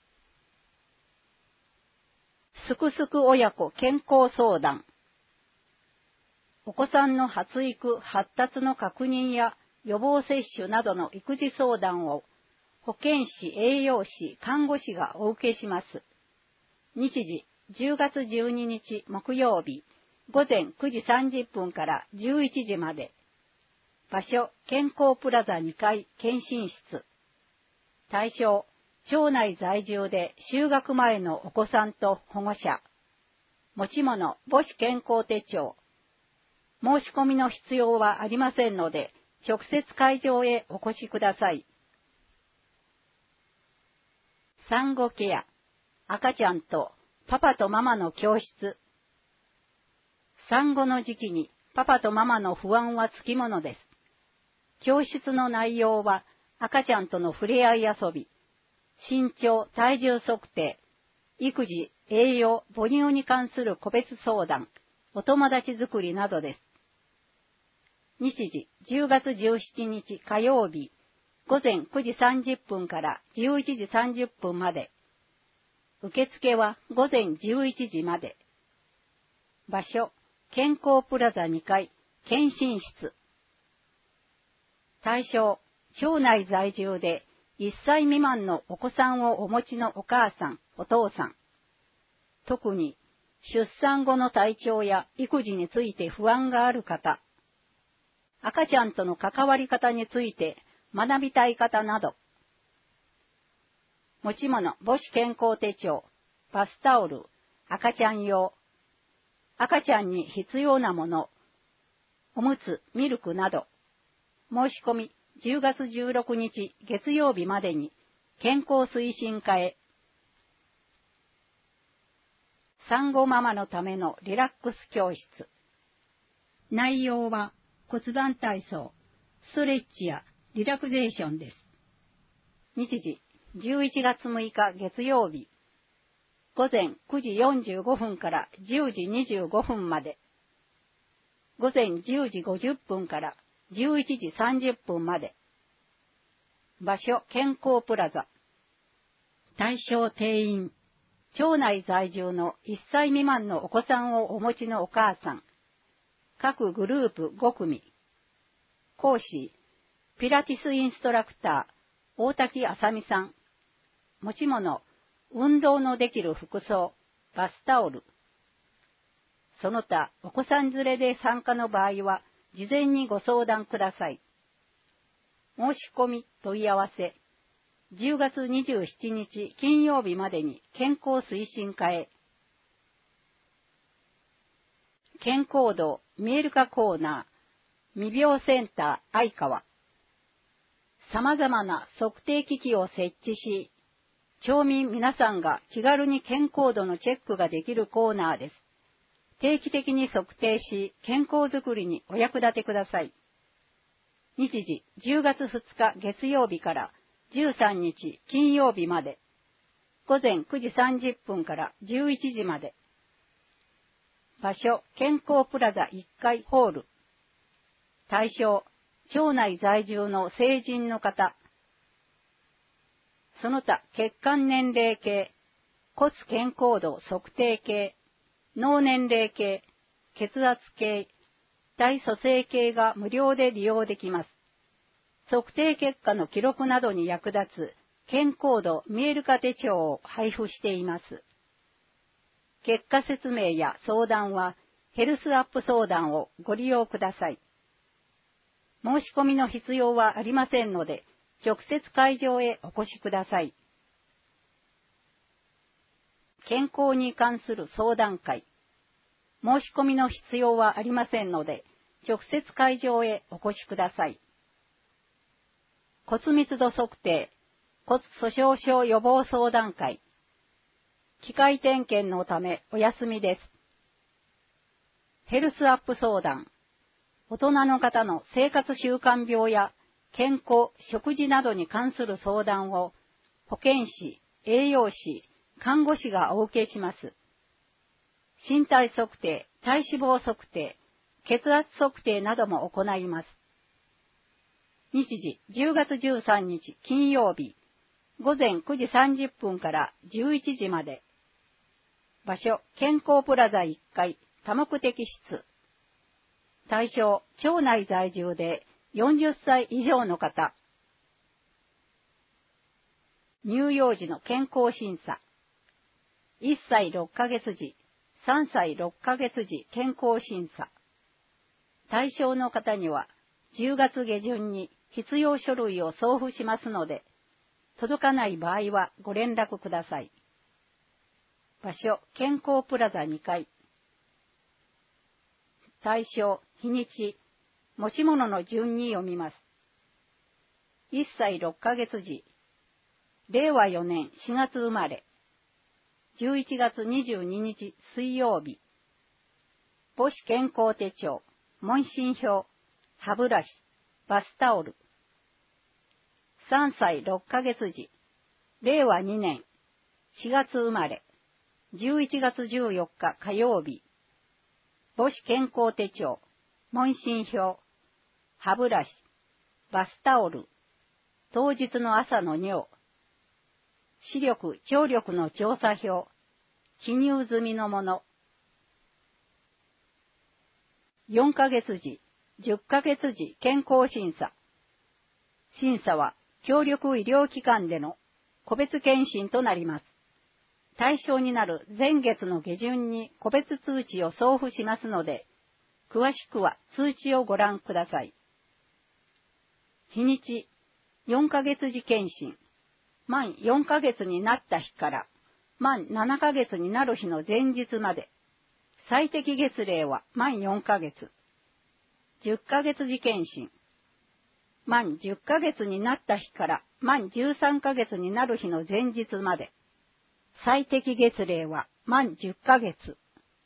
すくすく親子健康相談。お子さんの発育・発達の確認や予防接種などの育児相談を保健師、栄養士、看護師がお受けします。日時、10月12日木曜日、午前9時30分から11時まで。場所、健康プラザ2階検診室。対象、町内在住で就学前のお子さんと保護者。持ち物、母子健康手帳。申し込みの必要はありませんので、直接会場へお越しください。産後ケア、赤ちゃんとパパとママの教室。産後の時期にパパとママの不安はつきものです。教室の内容は、赤ちゃんとの触れ合い遊び、身長、体重測定、育児、栄養、母乳に関する個別相談、お友達作りなどです。日時、10月17日火曜日、午前9時30分から11時30分まで。受付は午前11時まで。場所、健康プラザ2階、検診室。対象、町内在住で1歳未満のお子さんをお持ちのお母さん、お父さん。特に出産後の体調や育児について不安がある方。赤ちゃんとの関わり方について学びたい方など。持ち物、母子健康手帳、バスタオル、赤ちゃん用。赤ちゃんに必要なもの。おむつ、ミルクなど。申し込み、10月16日月曜日までに健康推進課へ。産後ママのためのリラックス教室。内容は骨盤体操、ストレッチやリラクゼーションです。日時、11月6日月曜日、午前9時45分から10時25分まで。午前10時50分から11時30分まで。場所、健康プラザ。対象定員、町内在住の1歳未満のお子さんをお持ちのお母さん。各グループ5組。講師、ピラティスインストラクタ大滝あさみさん。持ち物、運動のできる服装、バスタオル。その他、お子さん連れで参加の場合は、事前にご相談ください。申し込み、問い合わせ。10月27日金曜日までに健康推進課へ。健康道見える化コーナー、未病センター相川。様々な測定機器を設置し、町民皆さんが気軽に健康度のチェックができるコーナーです。定期的に測定し、健康づくりにお役立てください。日時、10月2日月曜日から13日金曜日まで。午前9時30分から11時まで。場所、健康プラザ1階ホール。対象、町内在住の成人の方。その他、血管年齢計、骨健康度測定計、脳年齢計、血圧計、体組成計が無料で利用できます。測定結果の記録などに役立つ健康度見える化手帳を配布しています。結果説明や相談はヘルスアップ相談をご利用ください。申し込みの必要はありませんので、直接会場へお越しください。健康に関する相談会。申し込みの必要はありませんので、直接会場へお越しください。骨密度測定、骨粗しょう症予防相談会。機械点検のためお休みです。ヘルスアップ相談。大人の方の生活習慣病や健康、食事などに関する相談を保健師、栄養士、看護師がお受けします。身体測定、体脂肪測定、血圧測定なども行います。日時、10月13日金曜日、午前9時30分から11時まで。場所、健康プラザ1階、多目的室。対象、町内在住で40歳以上の方。乳幼児の健康審査。1歳6ヶ月時、3歳6ヶ月時健康審査。対象の方には10月下旬に必要書類を送付しますので、届かない場合はご連絡ください。場所、健康プラザ2階。対象、日にち、持ち物の順に読みます。1歳6ヶ月時、令和4年4月生まれ、11月22日水曜日。母子健康手帳、問診票、歯ブラシ、バスタオル。3歳6ヶ月時、令和2年4月生まれ、11月14日火曜日。母子健康手帳、問診票、歯ブラシ、バスタオル。当日の朝の尿。視力・聴力の調査票、記入済みのもの。4ヶ月時、10ヶ月時健康審査。審査は協力医療機関での個別検診となります。対象になる前月の下旬に個別通知を送付しますので、詳しくは通知をご覧ください。日にち、4ヶ月時検診。満4ヶ月になった日から満7ヶ月になる日の前日まで。最適月齢は満4ヶ月。10ヶ月時検診。満10ヶ月になった日から満13ヶ月になる日の前日まで。最適月齢は満10ヶ月。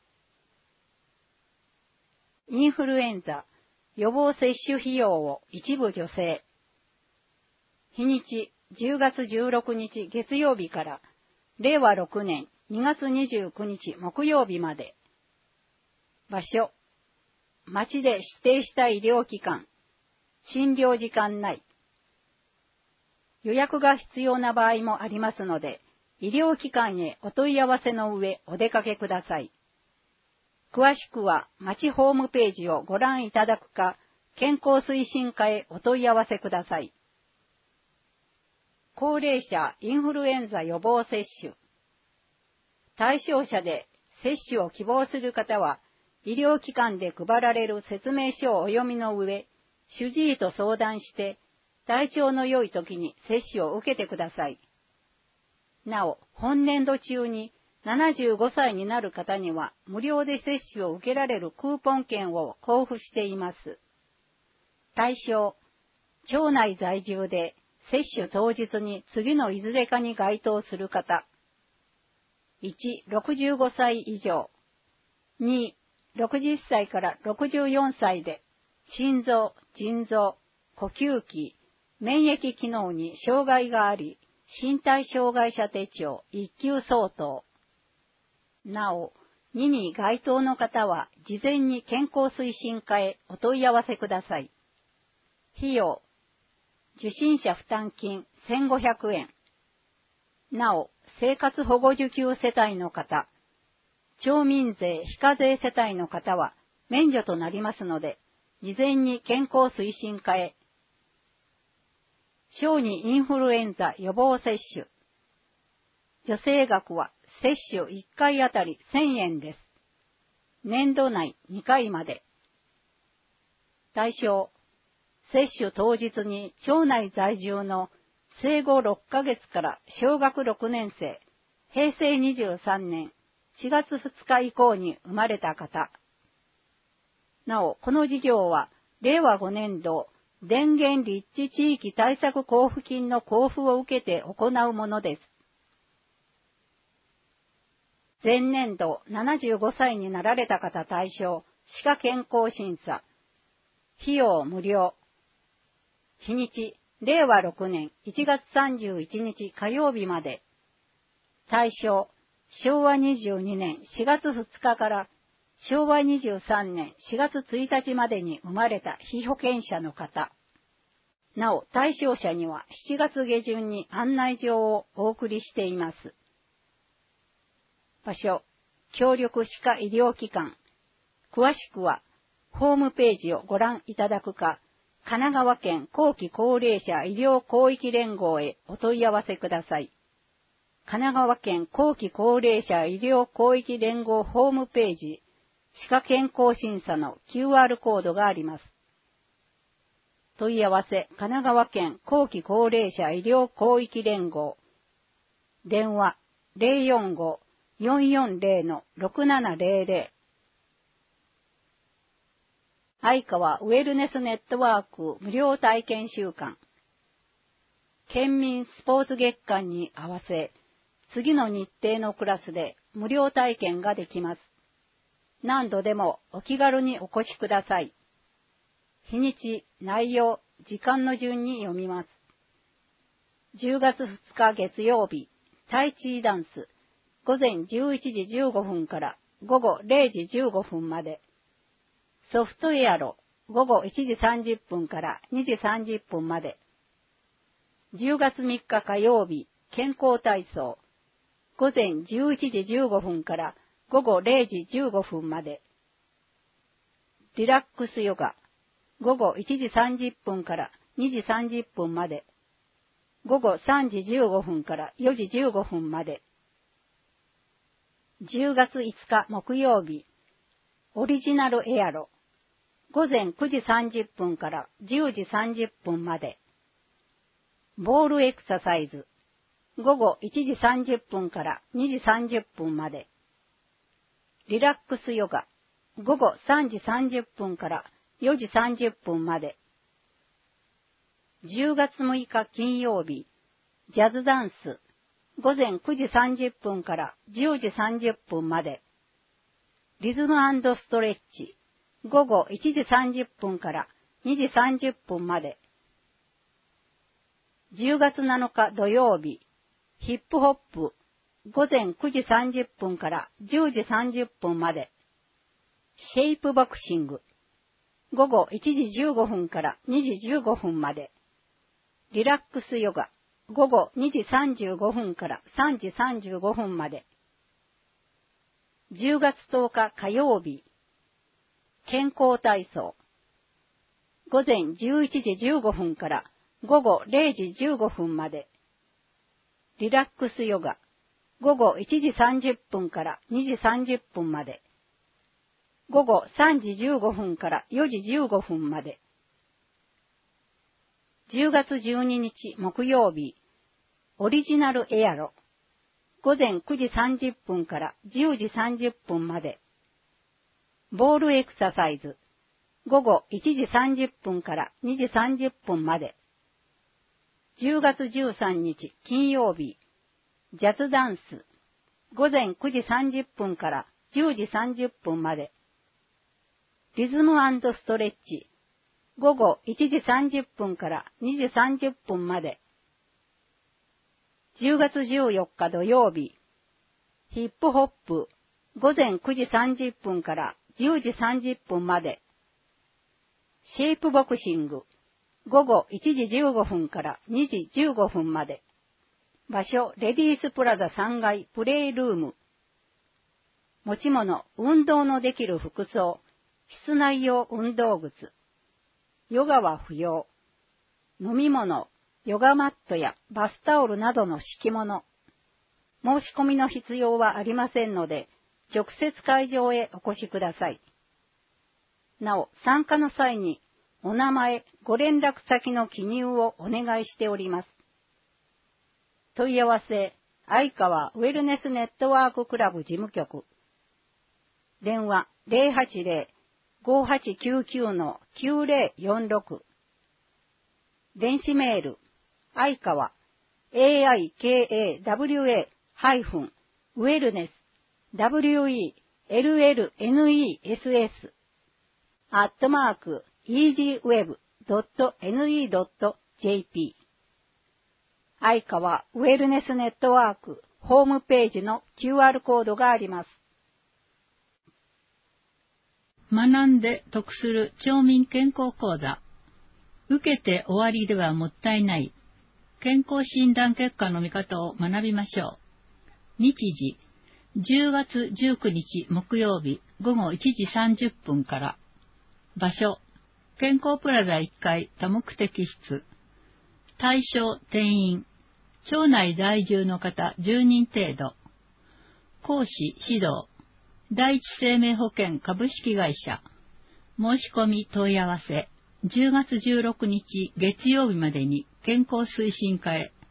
インフルエンザ予防接種費用を一部助成。日にち10月16日月曜日から令和6年2月29日木曜日まで。場所、町で指定した医療機関、診療時間内。予約が必要な場合もありますので、医療機関へお問い合わせの上お出かけください。詳しくは町ホームページをご覧いただくか、健康推進課へお問い合わせください。 高齢者インフルエンザ予防接種。対象者で接種を希望する方は、医療機関で配られる説明書をお読みの上、主治医と相談して、体調の良い時に接種を受けてください。なお、本年度中に75歳になる方には無料で接種を受けられるクーポン券を交付しています。対象、町内在住で接種当日に次のいずれかに該当する方。1、65歳以上。2、60歳から64歳で心臓、腎臓、呼吸器、免疫機能に障害があり、身体障害者手帳1級相当。なお、2に該当の方は事前に健康推進課へお問い合わせください。費用、受診者負担金1500円。なお、生活保護受給世帯の方、町民税非課税世帯の方は免除となりますので、事前に健康推進課へ。小児インフルエンザ予防接種。助成額は接種1回あたり1000円です。年度内2回まで。対象、接種当日に町内在住の生後6ヶ月から小学6年生、平成23年4月2日以降に生まれた方。なお、この事業は令和5年度電源立地地域対策交付金の交付を受けて行うものです。前年度75歳になられた方対象、歯科健康審査。費用無料。日にち、令和6年1月31日火曜日まで。対象、昭和22年4月2日から昭和23年4月1日までに生まれた被保険者の方。なお、対象者には7月下旬に案内状をお送りしています。場所、協力歯科医療機関。詳しくは、ホームページをご覧いただくか、神奈川県後期高齢者医療広域連合へお問い合わせください。神奈川県後期高齢者医療広域連合ホームページ、歯科健康審査の QR コードがあります。問い合わせ、神奈川県後期高齢者医療広域連合。電話、045-440-6700。相川ウェルネスネットワーク無料体験週間。県民スポーツ月間に合わせ、次の日程のクラスで無料体験ができます。何度でもお気軽にお越しください。日にち、内容、時間の順に読みます。10月2日月曜日、タイチーダンス、午前11時15分から午後0時15分まで。ソフトエアロ、午後1時30分から2時30分まで。10月3日火曜日、健康体操、午前11時15分から午後0時15分まで。リラックスヨガ、午後1時30分から2時30分まで。午後3時15分から4時15分まで。10月5日木曜日、オリジナルエアロ、午前9時30分から10時30分まで。ボールエクササイズ、午後1時30分から2時30分まで。リラックスヨガ、午後3時30分から4時30分まで。10月6日金曜日、ジャズダンス、午前9時30分から10時30分まで。リズム&ストレッチ、午後1時30分から2時30分まで。10月7日土曜日、ヒップホップ、午前9時30分から10時30分まで。シェイプボクシング、午後1時15分から2時15分まで。リラックスヨガ、午後2時35分から3時35分まで。10月10日火曜日、健康体操、午前11時15分から午後0時15分まで。 リラックスヨガ、午後1時30分から2時30分まで。午後3時15分から4時15分まで。10月12日木曜日、オリジナルエアロ、午前9時30分から10時30分まで。ボールエクササイズ、午後1時30分から2時30分まで。10月13日金曜日、ジャズダンス、午前9時30分から10時30分まで。リズム&ストレッチ、午後1時30分から2時30分まで。10月14日土曜日、ヒップホップ、午前9時30分から10時30分まで。シェイプボクシング、午後1時15分から2時15分まで。場所、レディースプラザ3階プレイルーム。持ち物、運動のできる服装、室内用運動靴。ヨガは不要。飲み物、ヨガマットやバスタオルなどの敷物。申し込みの必要はありませんので、直接会場へお越しください。なお、参加の際に、お名前、ご連絡先の記入をお願いしております。問い合わせ、相川ウェルネスネットワーククラブ事務局。電話、080-5899-9046。電子メール、相川、aikawa-wellness、wellness@easyweb.ne.jp。相川ウェルネスネットワークホームページの QR コードがあります。 学んで得する町民健康講座。受けて終わりではもったいない。健康診断結果の見方を学びましょう。日時、10月19日木曜日午後1時30分から。場所、健康プラザ1階多目的室。対象定員、町内在住の方10人程度。講師指導、第一生命保険株式会社。申し込み問い合わせ、10月16日月曜日までに健康推進課へ。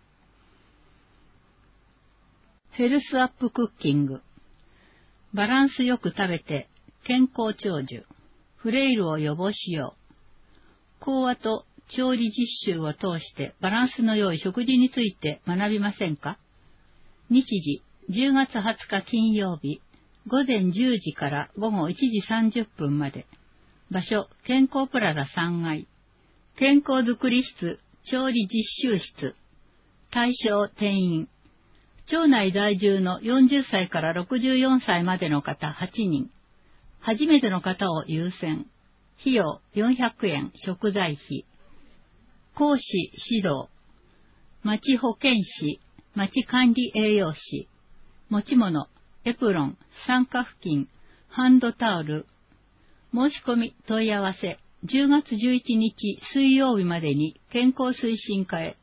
ヘルスアップクッキング。バランスよく食べて健康長寿。フレイルを予防しよう。講話と調理実習を通してバランスの良い食事について学びませんか？日時、10月20日金曜日、午前10時から午後1時30分まで。場所、健康プラザ3階。健康づくり室、調理実習室。対象定員。町内在住の40歳から64歳までの方8人。初めての方を優先。費用400円、食材費。講師指導。町保健師、町管理栄養士。持ち物、エプロン、酸化布巾、ハンドタオル。申し込み問い合わせ、10月11日水曜日までに健康推進課へ。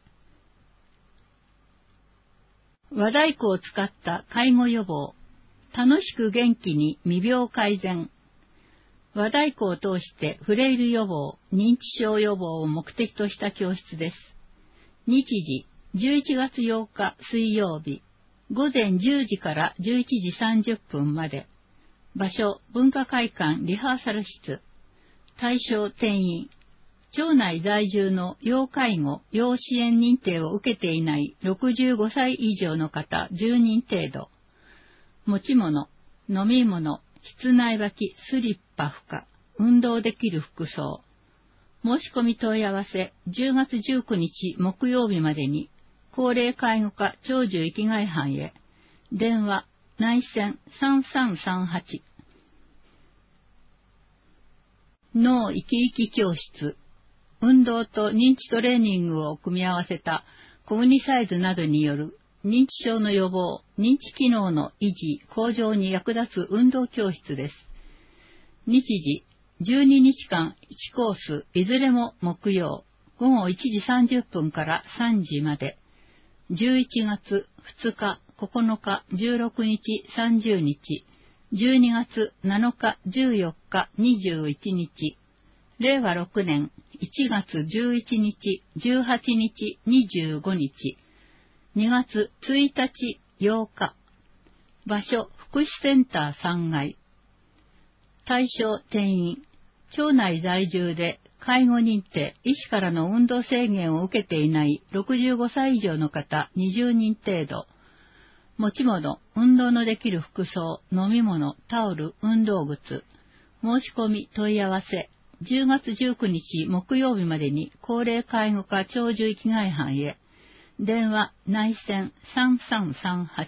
和太鼓を使った介護予防。楽しく元気に未病改善。和太鼓を通してフレイル予防、認知症予防を目的とした教室です。日時、11月8日水曜日、午前10時から11時30分まで。場所、文化会館リハーサル室。対象定員。町内在住の要介護、要支援認定を受けていない65歳以上の方10人程度。持ち物、飲み物、室内履き、スリッパ負荷、運動できる服装。申し込み問い合わせ、10月19日木曜日までに、高齢介護課長寿域外班へ。電話、内線3338。脳生き生き教室。運動と認知トレーニングを組み合わせたコグニサイズなどによる認知症の予防、認知機能の維持、向上に役立つ運動教室です。日時、12日間1コース、いずれも木曜、午後1時30分から3時まで。 11月2日、9日、16日、30日、12月7日、14日、21日、令和6年1月11日、18日、25日、2月1日、8日、場所、福祉センター3階。対象定員、町内在住で介護認定、医師からの運動制限を受けていない65歳以上の方20人程度。持ち物、運動のできる服装、飲み物、タオル、運動靴。申し込み、問い合わせ。10月19日木曜日までに高齢介護課長寿域外班へ。電話、内線3338。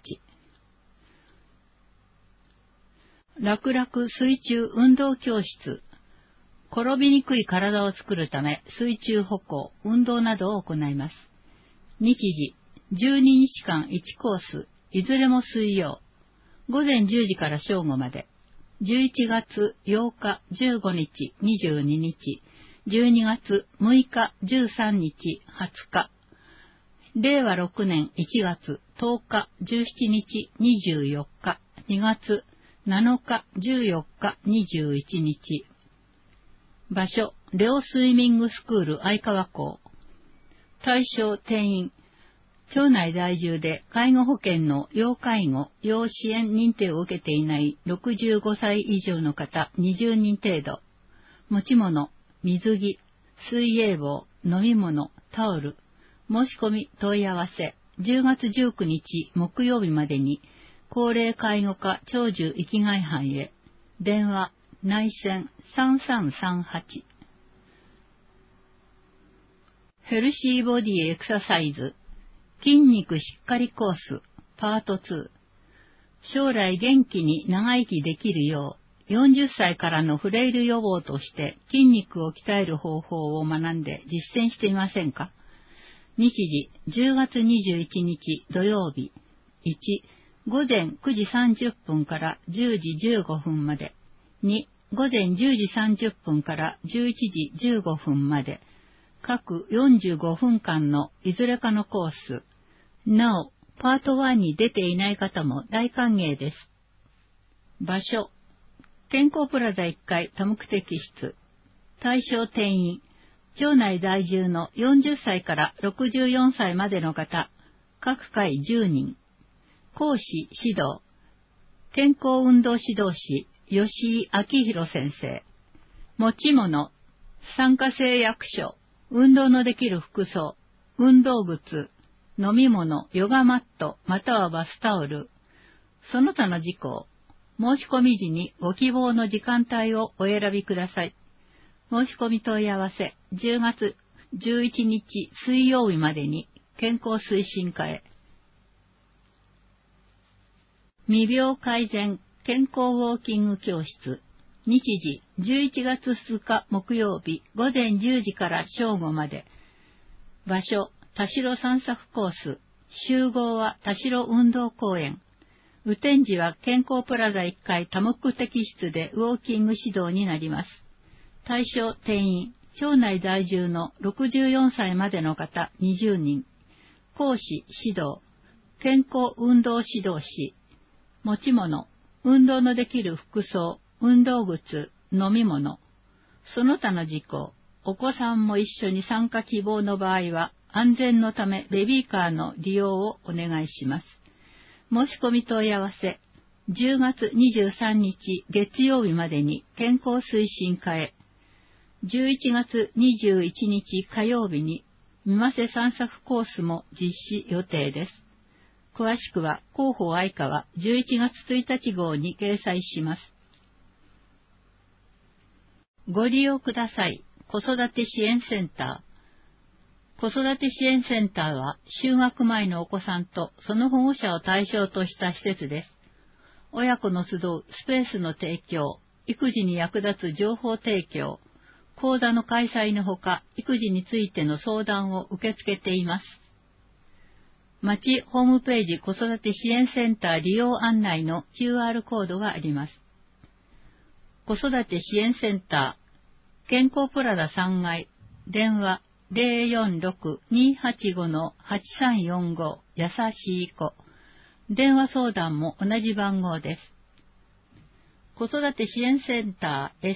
楽々水中運動教室。転びにくい体を作るため、水中歩行、運動などを行います。日時、12日間1コース、いずれも水曜。午前10時から正午まで。11月8日、15日、22日、12月6日、13日、20日。令和6年1月10日、17日、24日、2月7日、14日、21日。場所、両スイミングスクール相川校。対象定員、町内在住で介護保険の要介護、要支援認定を受けていない65歳以上の方20人程度。持ち物、水着、水泳帽、飲み物、タオル。申し込み、問い合わせ。10月19日木曜日までに高齢介護課長寿域外班へ。電話、内線3338。ヘルシーボディエクササイズ。筋肉しっかりコース、パート2。将来元気に長生きできるよう、40歳からのフレイル予防として筋肉を鍛える方法を学んで実践していませんか？日時、10月21日土曜日。1、午前9時30分から10時15分まで。2、午前10時30分から11時15分まで。各45分間のいずれかのコース。なお、パート1に出ていない方も大歓迎です。場所、健康プラザ1階多目的室。対象定員、町内在住の40歳から64歳までの方、各回10人。講師指導、健康運動指導士、吉井明宏先生。持ち物、参加誓約書、運動のできる服装、運動靴、飲み物、ヨガマット、またはバスタオル。その他の事項、申し込み時にご希望の時間帯をお選びください。申し込み問い合わせ、10月11日水曜日までに健康推進課へ。未病改善健康ウォーキング教室。日時、11月2日木曜日午前10時から正午まで。場所、田代散策コース。集合は田代運動公園。雨天時は健康プラザ1階多目的室でウォーキング指導になります。対象定員、町内在住の64歳までの方20人。講師指導、健康運動指導士。持ち物、運動のできる服装、運動靴、飲み物。その他の事項、お子さんも一緒に参加希望の場合は、安全のためベビーカーの利用をお願いします。申し込み問い合わせ、10月23日月曜日までに健康推進課へ。11月21日火曜日に、三瀬散策コースも実施予定です。詳しくは広報愛川11月1日号に掲載します。ご利用ください。子育て支援センター。子育て支援センターは就学前のお子さんとその保護者を対象とした施設です。親子の集うスペースの提供、育児に役立つ情報提供、講座の開催のほか、育児についての相談を受け付けています。町ホームページ子育て支援センター利用案内の QR コードがあります。子育て支援センター、健康プラザ3階、電話 046-285-8345やさしい子。電話相談も同じ番号です。子育て支援センター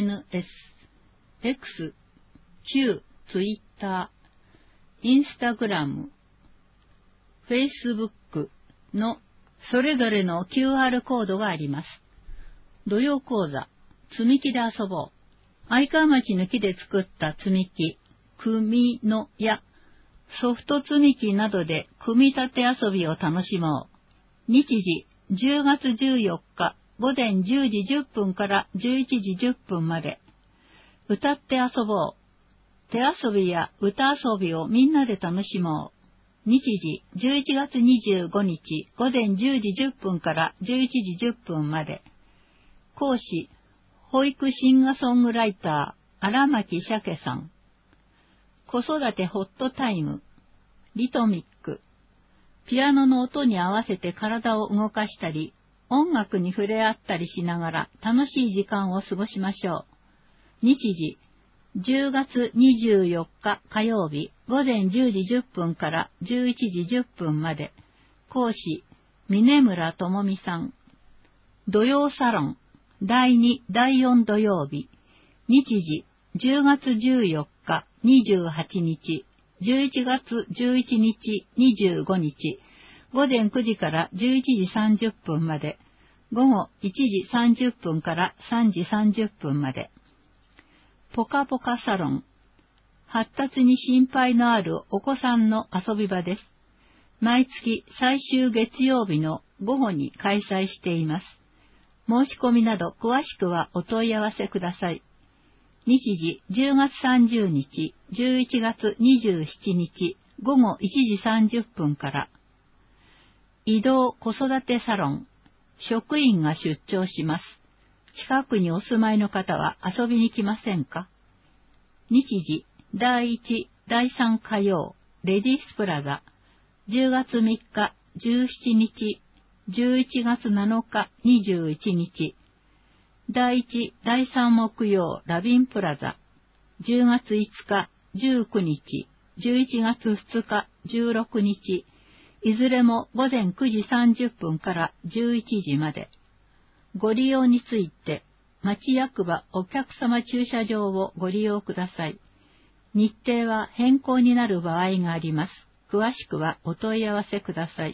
SNS、X、Q、Twitter、Instagram、Facebook のそれぞれの QR コードがあります。土曜講座、積み木で遊ぼう。愛川町の木で作った積み木、組のやソフト積み木などで組み立て遊びを楽しもう。日時、10月14日午前10時10分から11時10分まで。歌って遊ぼう。手遊びや歌遊びをみんなで楽しもう。日時、11月25日午前10時10分から11時10分まで。講師、保育シンガーソングライター、荒牧鮭さん。子育てホットタイム、リトミック。ピアノの音に合わせて体を動かしたり、音楽に触れ合ったりしながら楽しい時間を過ごしましょう。日時、10月24日火曜日午前10時10分から11時10分まで。講師、峰村智美さん。土曜サロン、第2、第4土曜日。日時、10月14日、28日、11月11日、25日。午前9時から11時30分まで。午後1時30分から3時30分まで。ポカポカサロン。発達に心配のあるお子さんの遊び場です。毎月最終月曜日の午後に開催しています。申し込みなど詳しくはお問い合わせください。日時10月30日、11月27日、午後1時30分から。移動子育てサロン。職員が出張します。近くにお住まいの方は遊びに来ませんか？日時、第1、第3火曜、レディースプラザ。10月3日、17日、11月7日、21日。第1、第3木曜、ラビンプラザ。10月5日、19日、11月2日、16日。いずれも午前9時30分から11時まで。ご利用について、町役場お客様駐車場をご利用ください。日程は変更になる場合があります。詳しくはお問い合わせください。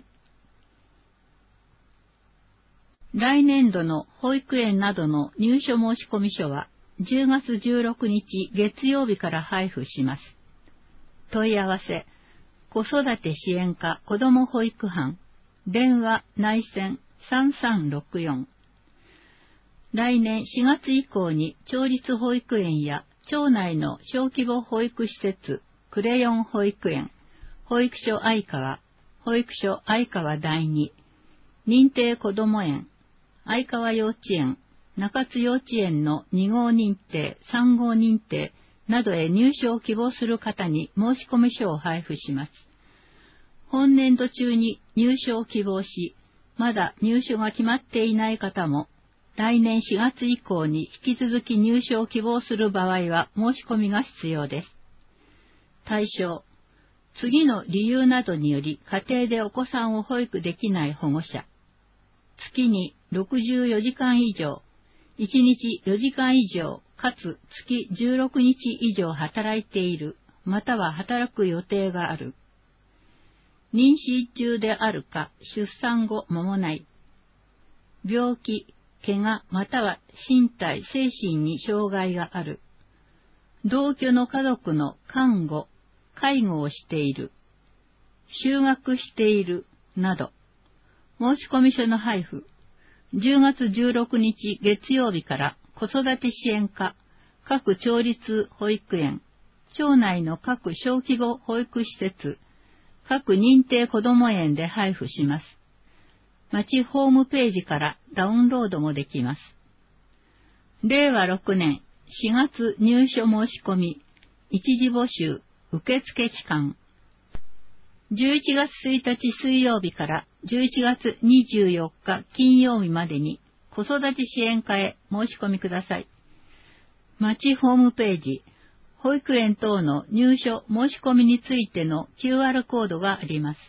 来年度の保育園などの入所申込書は10月16日月曜日から配布します。問い合わせ、子育て支援課子ども保育班、電話内線3364。来年4月以降に町立保育園や町内の小規模保育施設、クレヨン保育園、保育所愛川、保育所愛川第二、認定こども園、愛川幼稚園、中津幼稚園の2号認定、3号認定などへ入所を希望する方に申込書を配布します。本年度中に入所を希望し、まだ入所が決まっていない方も、来年4月以降に引き続き入所を希望する場合は申し込みが必要です。対象、次の理由などにより家庭でお子さんを保育できない保護者。月に64時間以上、1日4時間以上、かつ月16日以上働いている、または働く予定がある。妊娠中であるか、出産後間もない。病気、怪我または身体、精神に障害がある。同居の家族の看護、介護をしている。就学している、など。申込書の配布。10月16日月曜日から子育て支援課、各町立保育園、町内の各小規模保育施設、各認定こども園で配布します。町ホームページからダウンロードもできます。令和6年4月入所申し込み、一時募集、受付期間。11月1日水曜日から11月24日金曜日までに子育て支援課へ申し込みください。町ホームページ、 保育園等の入所申し込みについての QR コードがあります。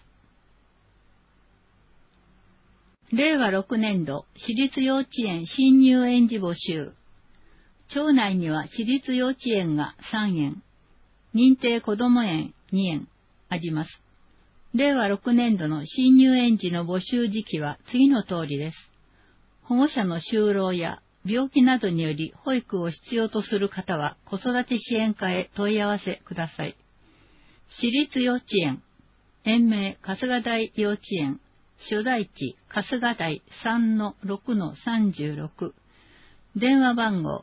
令和6年度私立幼稚園新入園児募集。町内には私立幼稚園が3園、認定こども園2園あります。令和6年度の新入園児の募集時期は次の通りです。保護者の就労や病気などにより保育を必要とする方は子育て支援課へ問い合わせください。私立幼稚園、園名春日台幼稚園、所在地春日台 3-6-36、電話番号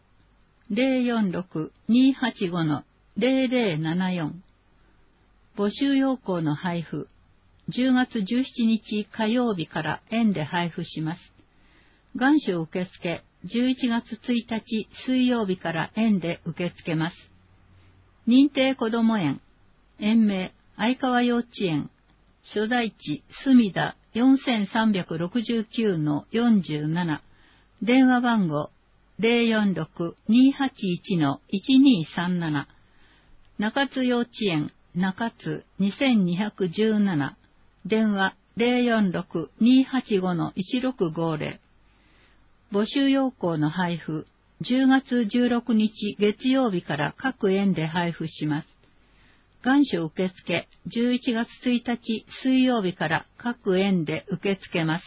046-285-0074、募集要項の配布、10月17日火曜日から園で配布します。願書受付、11月1日水曜日から園で受け付けます。認定こども園、園名相川幼稚園、所在地墨田 4369-47、電話番号 046-281-1237、中津幼稚園中津2217、電話 046-285-1650。募集要項の配布、10月16日月曜日から各園で配布します。願書受付、11月1日水曜日から各園で受け付けます。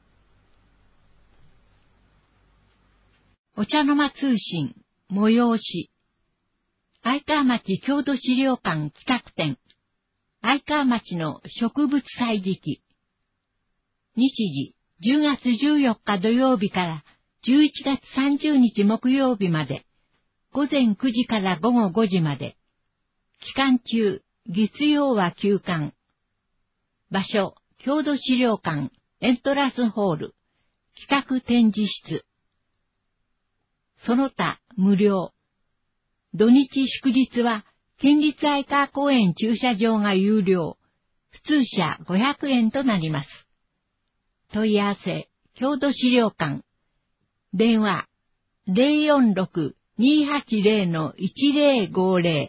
お茶の間通信、催し。愛川町郷土資料館企画展。愛川町の植物採時期。日時、10月14日土曜日から11月30日木曜日まで、午前9時から午後5時まで。期間中、月曜は休館。場所、郷土資料館、エントラスホール、企画展示室。その他、無料。土日祝日は、県立愛川公園駐車場が有料。普通車500円となります。問い合わせ、郷土資料館。電話、046-280-1050。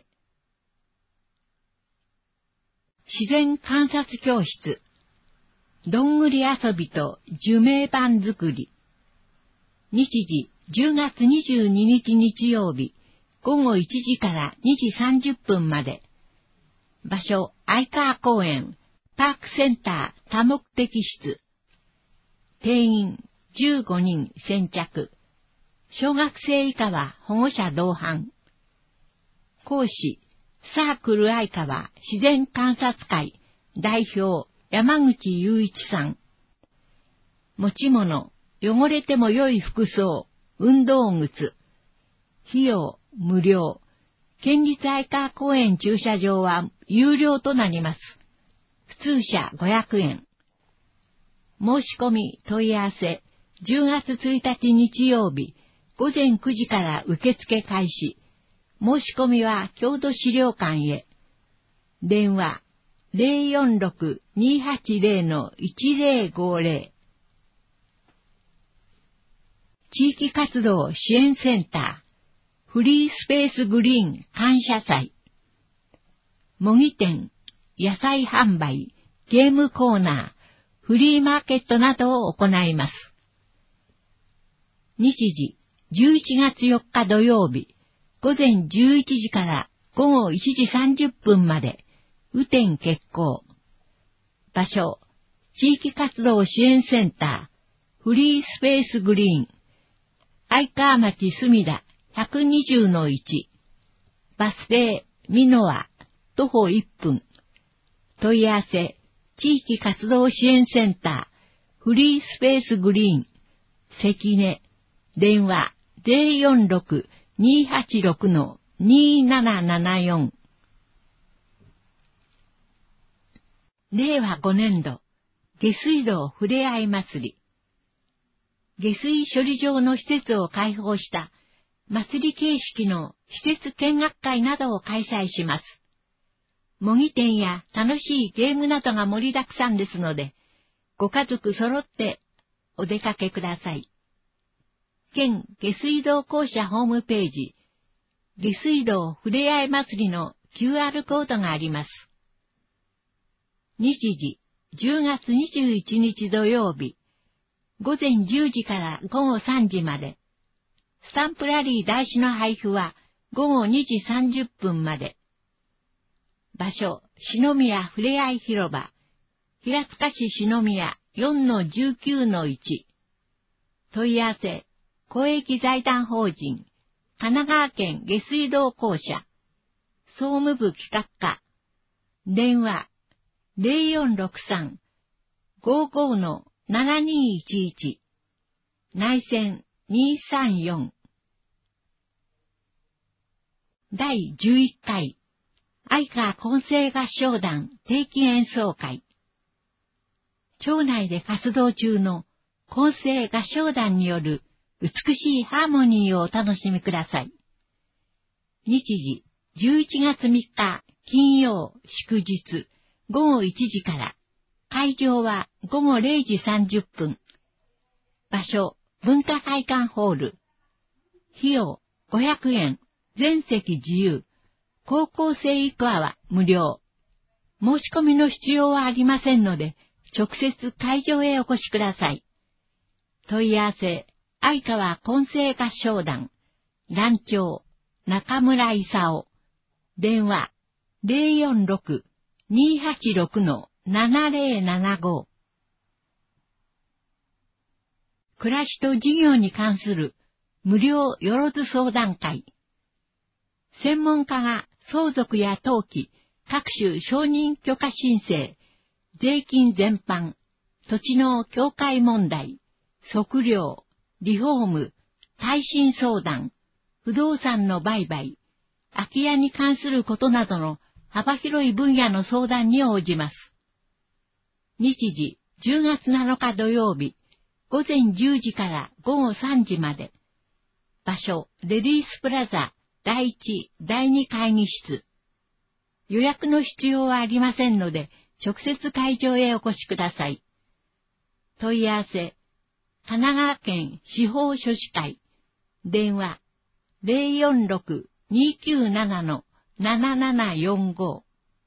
自然観察教室。どんぐり遊びと樹名板作り。日時、10月22日日曜日、午後1時から2時30分まで。場所、愛川公園、パークセンター多目的室。定員、15人先着。小学生以下は保護者同伴。講師、サークル愛川自然観察会代表山口雄一さん。持ち物、汚れても良い服装、運動靴。費用、無料。県立愛川公園駐車場は有料となります。普通車500円。申し込み問い合わせ、10月1日日曜日、午前9時から受付開始。申し込みは郷土資料館へ。電話、046-280-1050。地域活動支援センター、フリースペースグリーン感謝祭。模擬店、野菜販売、ゲームコーナー、フリーマーケットなどを行います。日時、11月4日土曜日、午前11時から午後1時30分まで、雨天決行。場所、地域活動支援センター、フリースペースグリーン、愛川町墨田 120-1、バス停、美濃和、徒歩1分。問い合わせ、地域活動支援センター、フリースペースグリーン、関根、電話046-286-2774。令和5年度、下水道ふれあい祭り。下水処理場の施設を開放した祭り形式の施設見学会などを開催します。模擬店や楽しいゲームなどが盛りだくさんですので、ご家族揃ってお出かけください。県下水道公社ホームページ、 下水道ふれあい祭りの QR コードがあります。日時、10月21日土曜日、午前10時から午後3時まで。スタンプラリー台紙の配布は午後2時30分まで。場所、篠宮ふれあい広場、平塚市篠宮 4-19-1。問い合わせ、公益財団法人、神奈川県下水道公社、総務部企画課、電話、0463-55-7211、内線234。第11回、愛川混声合唱団定期演奏会。町内で活動中の混声合唱団による美しいハーモニーをお楽しみください。日時、11月3日金曜祝日午後1時から、会場は午後0時30分。場所、文化会館ホール。費用500円、全席自由。高校生以下は無料。申し込みの必要はありませんので、直接会場へお越しください。問い合わせ、愛川混声合唱団、団長、中村勲。電話、046-286-7075。暮らしと事業に関する無料よろず相談会。専門家が相続や登記、各種承認許可申請、税金全般、土地の境界問題、測量、リフォーム、耐震相談、不動産の売買、空き家に関することなどの幅広い分野の相談に応じます。日時、10月7日土曜日、午前10時から午後3時まで。場所、レディースプラザ、第1、第2会議室。予約の必要はありませんので、直接会場へお越しください。問い合わせ、神奈川県司法書士会。電話、046-297-7745。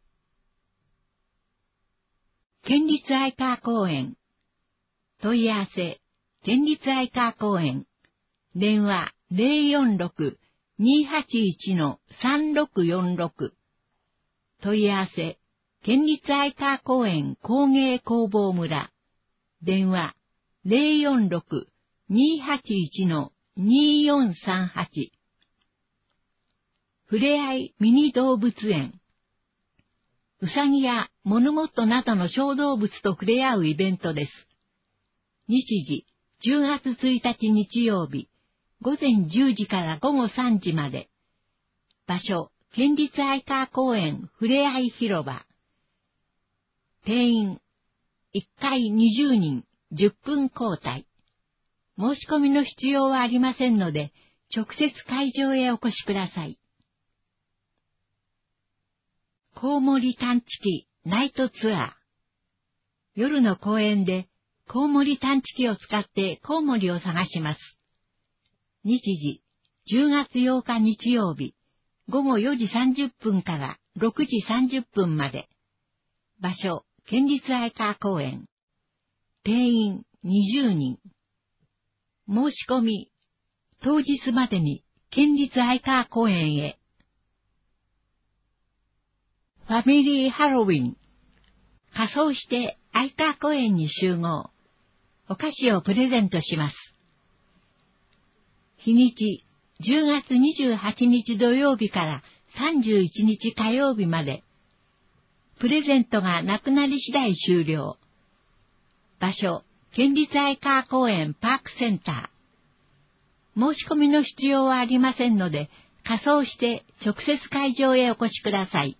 県立愛川公園。問い合わせ、県立愛川公園。電話、046-281-3646。問い合わせ、県立愛川公園工芸工房村。電話、046-281-2438。ふれあいミニ動物園。うさぎやモルモットなどの小動物と触れ合うイベントです。日時、10月1日日曜日、午前10時から午後3時まで。場所、県立愛川公園ふれあい広場。定員、1回20人、10分交代。申し込みの必要はありませんので、直接会場へお越しください。コウモリ探知機ナイトツアー。夜の公園でコウモリ探知機を使ってコウモリを探します。日時、10月8日日曜日、午後4時30分から6時30分まで。場所、県立愛川公園。定員20人。申し込み、当日までに県立愛川公園へ。ファミリーハロウィン。仮装して愛川公園に集合。お菓子をプレゼントします。日にち、10月28日土曜日から31日火曜日まで。プレゼントがなくなり次第終了。場所、県立愛川公園パークセンター。申し込みの必要はありませんので、仮装して直接会場へお越しください。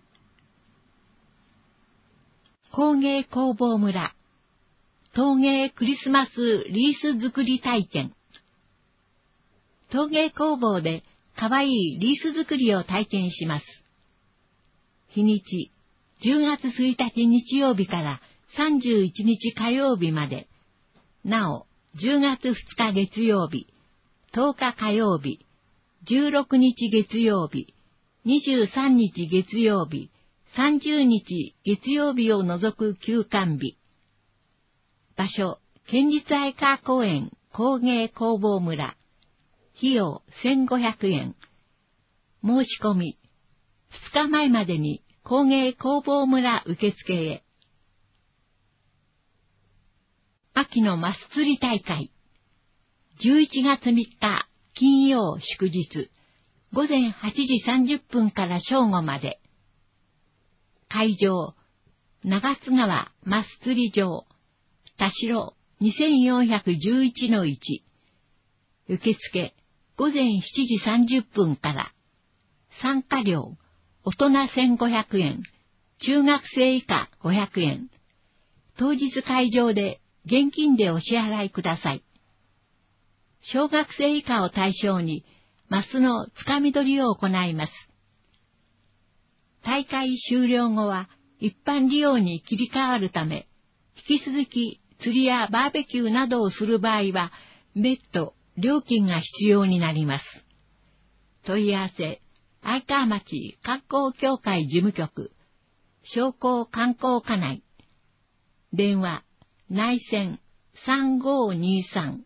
工芸工房村。陶芸クリスマスリース作り体験。陶芸工房でかわいいリース作りを体験します。日にち、10月1日日曜日から31日火曜日まで。なお、10月2日月曜日、10日火曜日、 16日月曜日、23日月曜日、30日月曜日を除く休館日。場所、県立愛川公園工芸工房村。費用1500円。申し込み、2日前までに工芸工房村受付へ。秋のマス釣り大会。11月3日金曜祝日。午前8時30分から正午まで。会場、長津川マス釣り場。田代 2411-1。受付、午前7時30分から。参加料、大人1500円、中学生以下500円。当日会場で現金でお支払いください。小学生以下を対象に、マスのつかみ取りを行います。大会終了後は一般利用に切り替わるため、引き続き釣りやバーベキューなどをする場合は、別途料金が必要になります。問い合わせ、愛川町観光協会事務局、商工観光課内。電話、内線3523。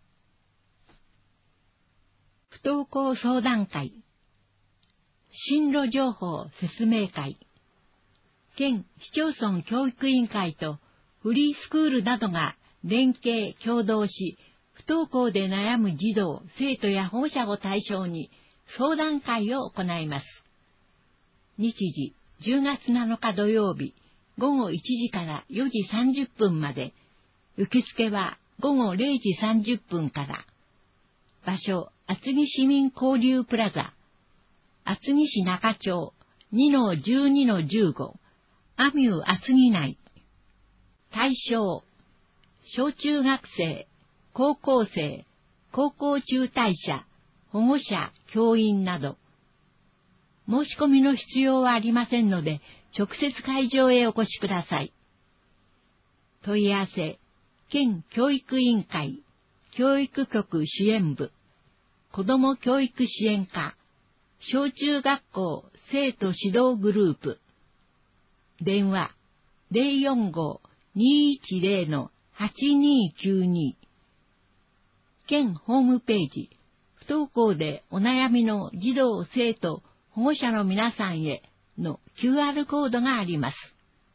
不登校相談会。進路情報説明会。県市町村教育委員会とフリースクールなどが連携協働し、不登校で悩む児童、生徒や保護者を対象に相談会を行います。日時、10月7日土曜日、午後1時から4時30分まで。受付は午後0時30分から。場所、厚木市民交流プラザ。厚木市中町 2-12-15。アミュー厚木内。対象、小中学生、高校生、高校中退者、保護者、教員など。申し込みの必要はありませんので、直接会場へお越しください。問い合わせ、県教育委員会、教育局支援部、子ども教育支援課、小中学校生徒指導グループ。電話、045-210-8292。県ホームページ、不登校でお悩みの児童生徒保護者の皆さんへの QR コードがあります。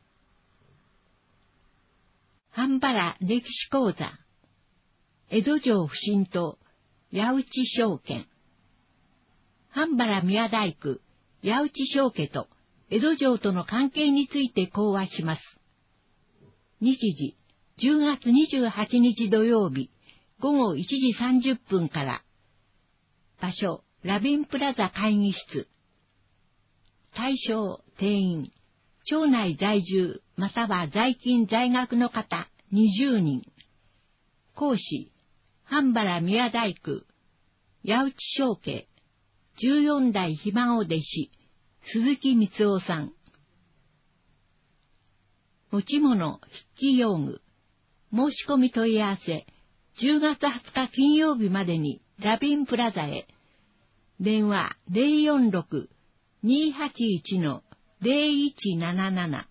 半原歴史講座。江戸城不審と八内証券。半原宮大工、八内証家と江戸城との関係について講話します。日時、10月28日土曜日、午後1時30分から。場所、ラビンプラザ会議室。対象、定員、町内在住、または在勤在学の方20人。講師、半原宮大工、八内証家、14代ひ孫弟子、鈴木光夫さん。持ち物、筆記用具。申し込み問い合わせ、10月20日金曜日までにラビンプラザへ。電話046-281-0177。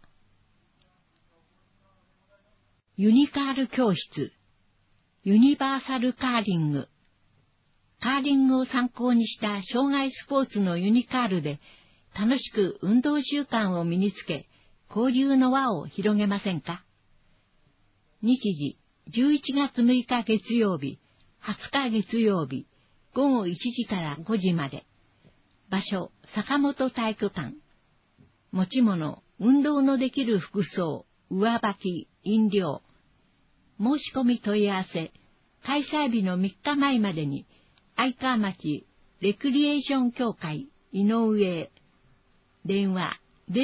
ユニカール教室。ユニバーサルカーリング。カーリングを参考にした障害スポーツのユニカールで楽しく運動習慣を身につけ、交流の輪を広げませんか。日時、11月6日月曜日、20日月曜日、午後1時から5時まで。場所、坂本体育館。持ち物、運動のできる服装、上履き、飲料。申し込み問い合わせ、開催日の3日前までに、愛川町レクリエーション協会井上へ。電話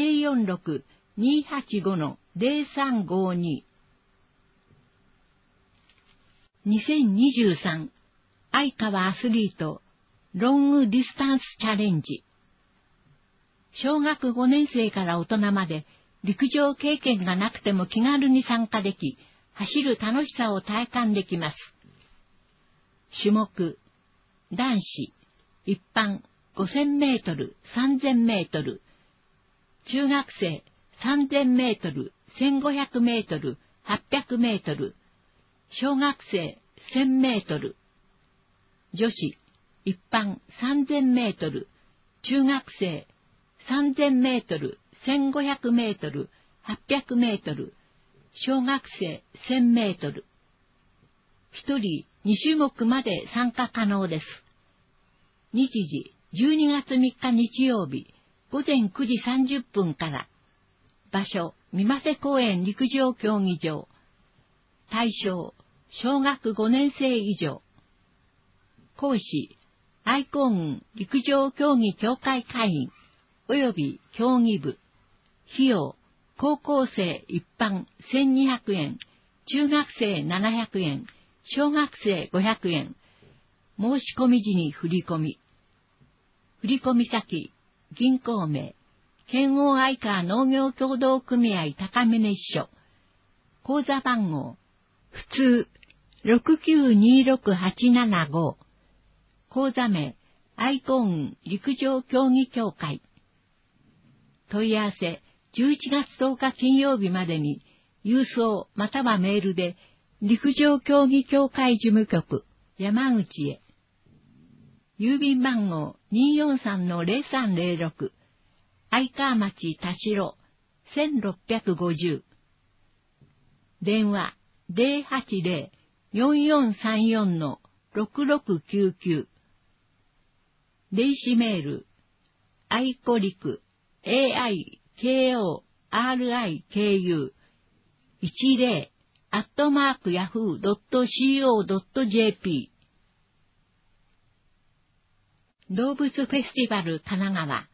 046-285-0352。2023愛川アスリートロングディスタンスチャレンジ。小学5年生から大人まで陸上経験がなくても気軽に参加でき、走る楽しさを体感できます。種目、男子一般5000メートル、3000メートル、中学生3000メートル、1500メートル、800メートル、小学生1000メートル、女子一般3000メートル、中学生3000メートル、1500メートル、800メートル、小学生1000メートル。一人2種目まで参加可能です。日時12月3日日曜日午前9時30分から。場所、三瀬公園陸上競技場。対象、小学5年生以上。講師、愛好郡陸上競技協会会員、及び競技部。費用、高校生一般1200円、中学生700円、小学生500円。申し込み時に振り込み。振込先、銀行名、県央愛川農業協同組合高峰支所。口座番号、普通、6926875。口座名、愛好郡陸上競技協会。問い合わせ、11月10日金曜日までに、郵送またはメールで、陸上競技協会事務局、山口へ。郵便番号 243-0306、愛川町田代、1650。電話、080-4434-6699。電子メール、愛子陸、aikorik10@yahoo.co.jp。動物フェスティバル神奈川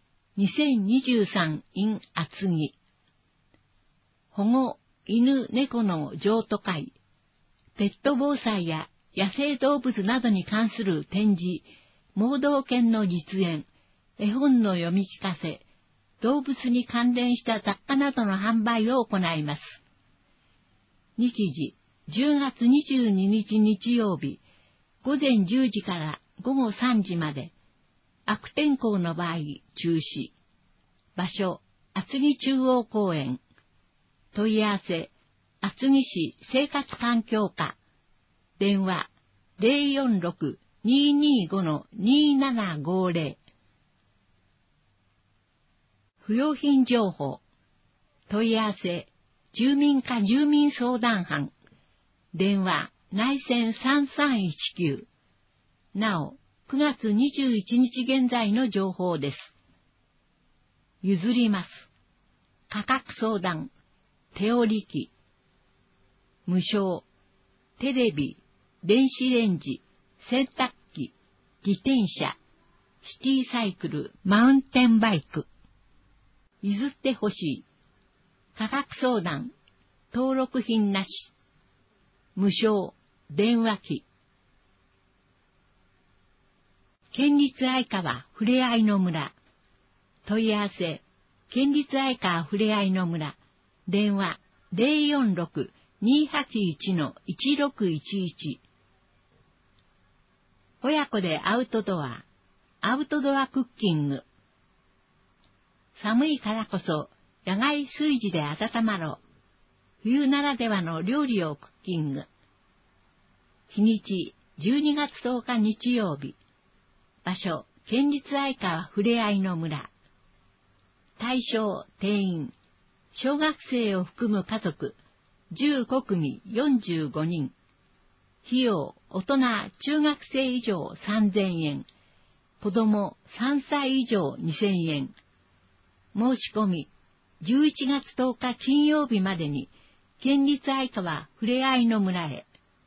2023 in 厚木。保護犬猫の譲渡会、ペット防災や野生動物などに関する展示、盲導犬の実演、絵本の読み聞かせ、動物に関連した雑貨などの販売を行います。日時、10月22日日曜日、午前10時から午後3時まで、悪天候の場合、中止。場所、厚木中央公園。問い合わせ、厚木市生活環境課。電話、046-225-2750。不用品情報。問い合わせ、住民課住民相談班。電話、内線3319。なお、9月21日現在の情報です。譲ります。価格相談、手織り機。無償、テレビ、電子レンジ、洗濯機、自転車、シティサイクル、マウンテンバイク。譲ってほしい。価格相談、登録品なし。無償、電話機。県立愛川ふれあいの村。問い合わせ、県立愛川ふれあいの村。電話、046-281-1611。親子でアウトドアクッキング。寒いからこそ、野外炊事で温まろう。冬ならではの料理をクッキング。日にち、12月10日日曜日。場所、県立愛川ふれあいの村。対象、定員。小学生を含む家族、15組45人。費用、大人、中学生以上3000円。子供3歳以上2000円。申し込み、11月10日金曜日までに、県立愛川ふれあいの村へ。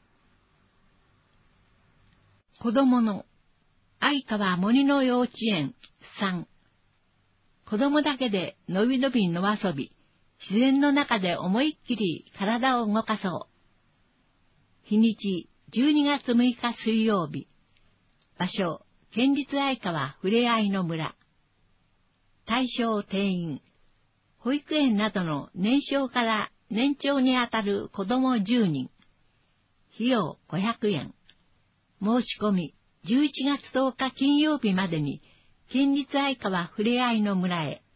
子供の愛川森の幼稚園3。子供だけでのびのび野遊び、自然の中で思いっきり体を動かそう。日にち12月6日水曜日。場所、県立愛川ふれあいの村。対象定員。保育園などの年少から年長にあたる子供10人。費用500円。申し込み 11月10日金曜日までに、県立愛川ふれあいの村へ。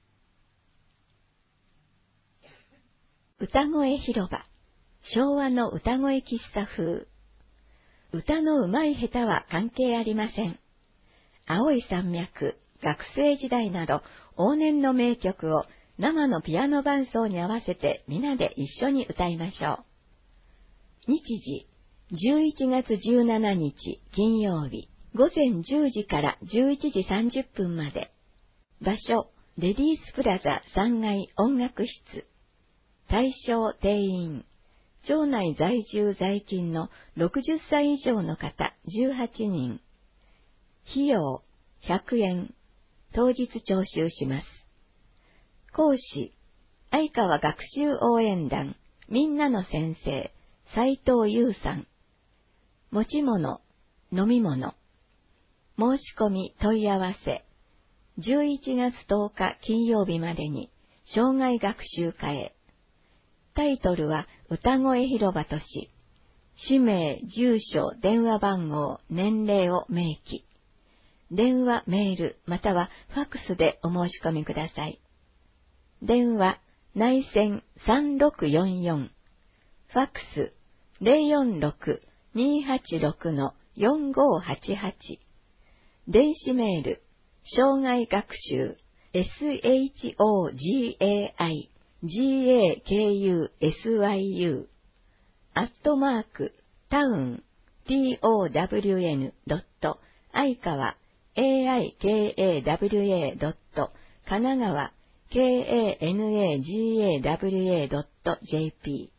歌声広場、昭和の歌声喫茶風。歌の上手い下手は関係ありません。青い山脈、学生時代など往年の名曲を生のピアノ伴奏に合わせて皆で一緒に歌いましょう。日時、11月17日金曜日、午前10時から11時30分まで。場所、レディースプラザ3階音楽室。対象定員、町内在住在勤の60歳以上の方18人。費用100円。当日徴収します。講師、愛川学習応援団、みんなの先生、斉藤優さん。持ち物、飲み物。申し込み問い合わせ。11月10日金曜日までに、生涯学習課へ。タイトルは歌声広場とし、氏名、住所、電話番号、年齢を明記。電話、メール、またはファックスでお申し込みください。電話、内線3644。ファックス、046-286-4588。電子メール、生涯学習、SHOGAIGAKUSYU、@town、town.愛川、aikawa.神奈川、kanagawa.jp。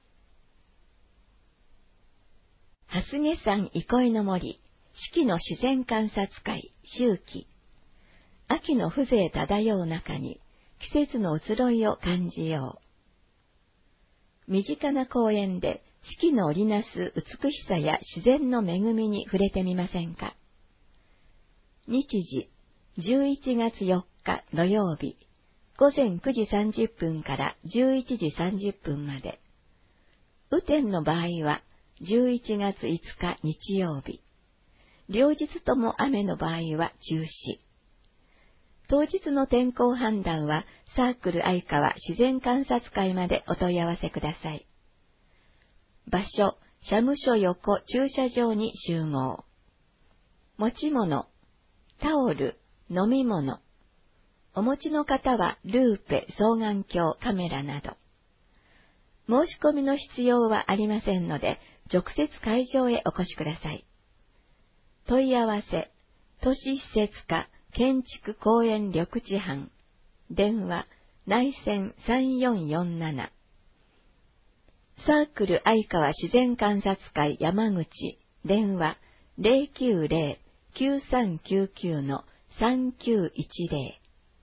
蓮毛山憩いの森、四季の自然観察会、秋季。秋の風情漂う中に、季節の移ろいを感じよう。身近な公園で四季の織りなす美しさや自然の恵みに触れてみませんか。日時、11月4日土曜日、午前9時30分から11時30分まで。雨天の場合は、11月5日日曜日。両日とも雨の場合は中止。当日の天候判断は、サークル愛川自然観察会までお問い合わせください。場所、社務所横駐車場に集合。持ち物、タオル、飲み物。お持ちの方はルーペ、双眼鏡、カメラなど。申し込みの必要はありませんので、直接会場へお越しください。問い合わせ、都市施設課、建築公園緑地班。電話、内線3447。サークル愛川自然観察会山口。電話、090-9399-3910。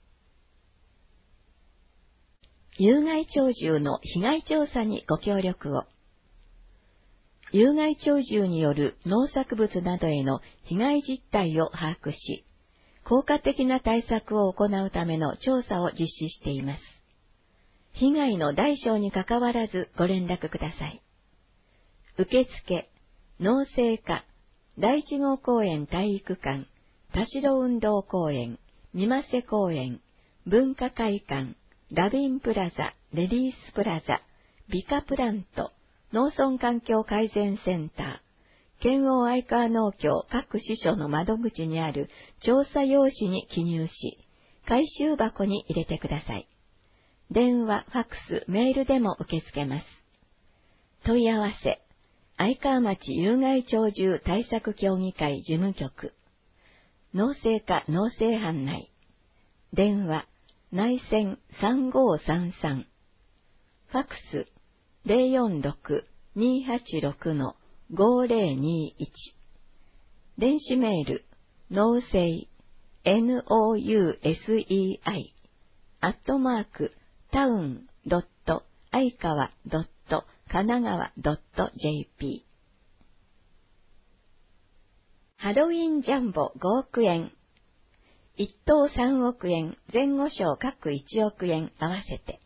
有害鳥獣の被害調査にご協力を。有害鳥獣による農作物などへの被害実態を把握し、効果的な対策を行うための調査を実施しています。被害の大小にかかわらずご連絡ください。受付、農政課、第一号公園体育館、田代運動公園、三瀬公園、文化会館、ラビンプラザ、レディースプラザ、ビカプラント、農村環境改善センター、県央愛川農協各支所の窓口にある調査用紙に記入し、回収箱に入れてください。電話、ファックス、メールでも受け付けます。問い合わせ、愛川町有害鳥獣対策協議会事務局、農政課農政班内、電話、内線3533、ファックス、046-286-5021、電子メール、農政、nousei、town.aikawa.kanagawa.jp。 ハロウィンジャンボ5億円。1等3億円、前後賞各1億円合わせて。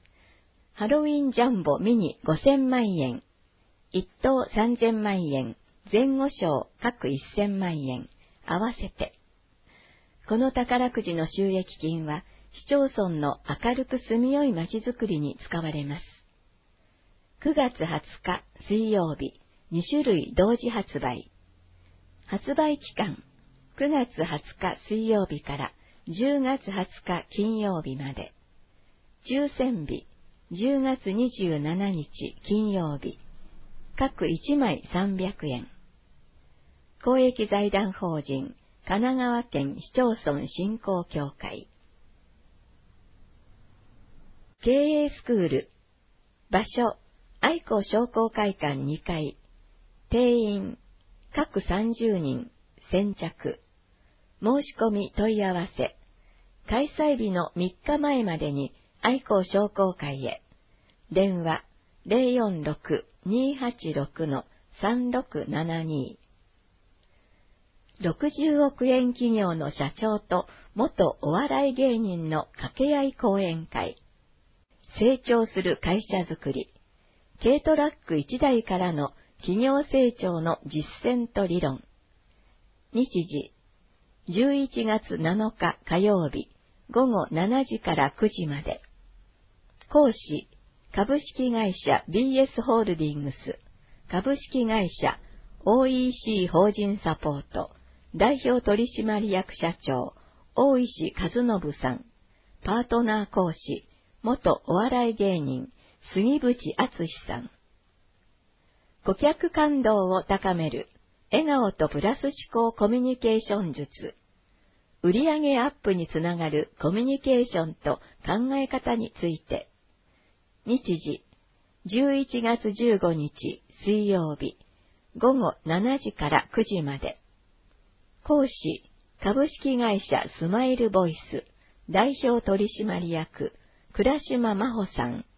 ハロウィンジャンボミニ5000万円。1等3000万円、 前後賞各1000万円、合わせて。この宝くじの収益金は、市町村の明るく住みよい町づくりに使われます。9月20日水曜日、2種類同時発売。発売期間、9月20日水曜日から10月20日金曜日まで。抽選日、10月27日金曜日。各1枚300円。公益財団法人、神奈川県市町村振興協会。経営スクール。場所、愛子商工会館2階。定員、各30人、先着。申し込み問い合わせ。開催日の3日前までに愛子商工会へ。電話、046-286-3672。60億円企業の社長と元お笑い芸人の掛け合い講演会。成長する会社づくり。軽トラック1台からの企業成長の実践と理論。日時、11月7日火曜日、午後7時から9時まで。講師、株式会社 BS ホールディングス、株式会社 OEC 法人サポート、代表取締役社長、大石和信さん、パートナー講師、元お笑い芸人、杉渕敦さん。顧客感動を高める、笑顔とプラス思考コミュニケーション術。売上アップにつながるコミュニケーションと考え方について。日時、11月15日水曜日、午後7時から9時まで。講師、株式会社スマイルボイス、代表取締役、倉島真帆さん。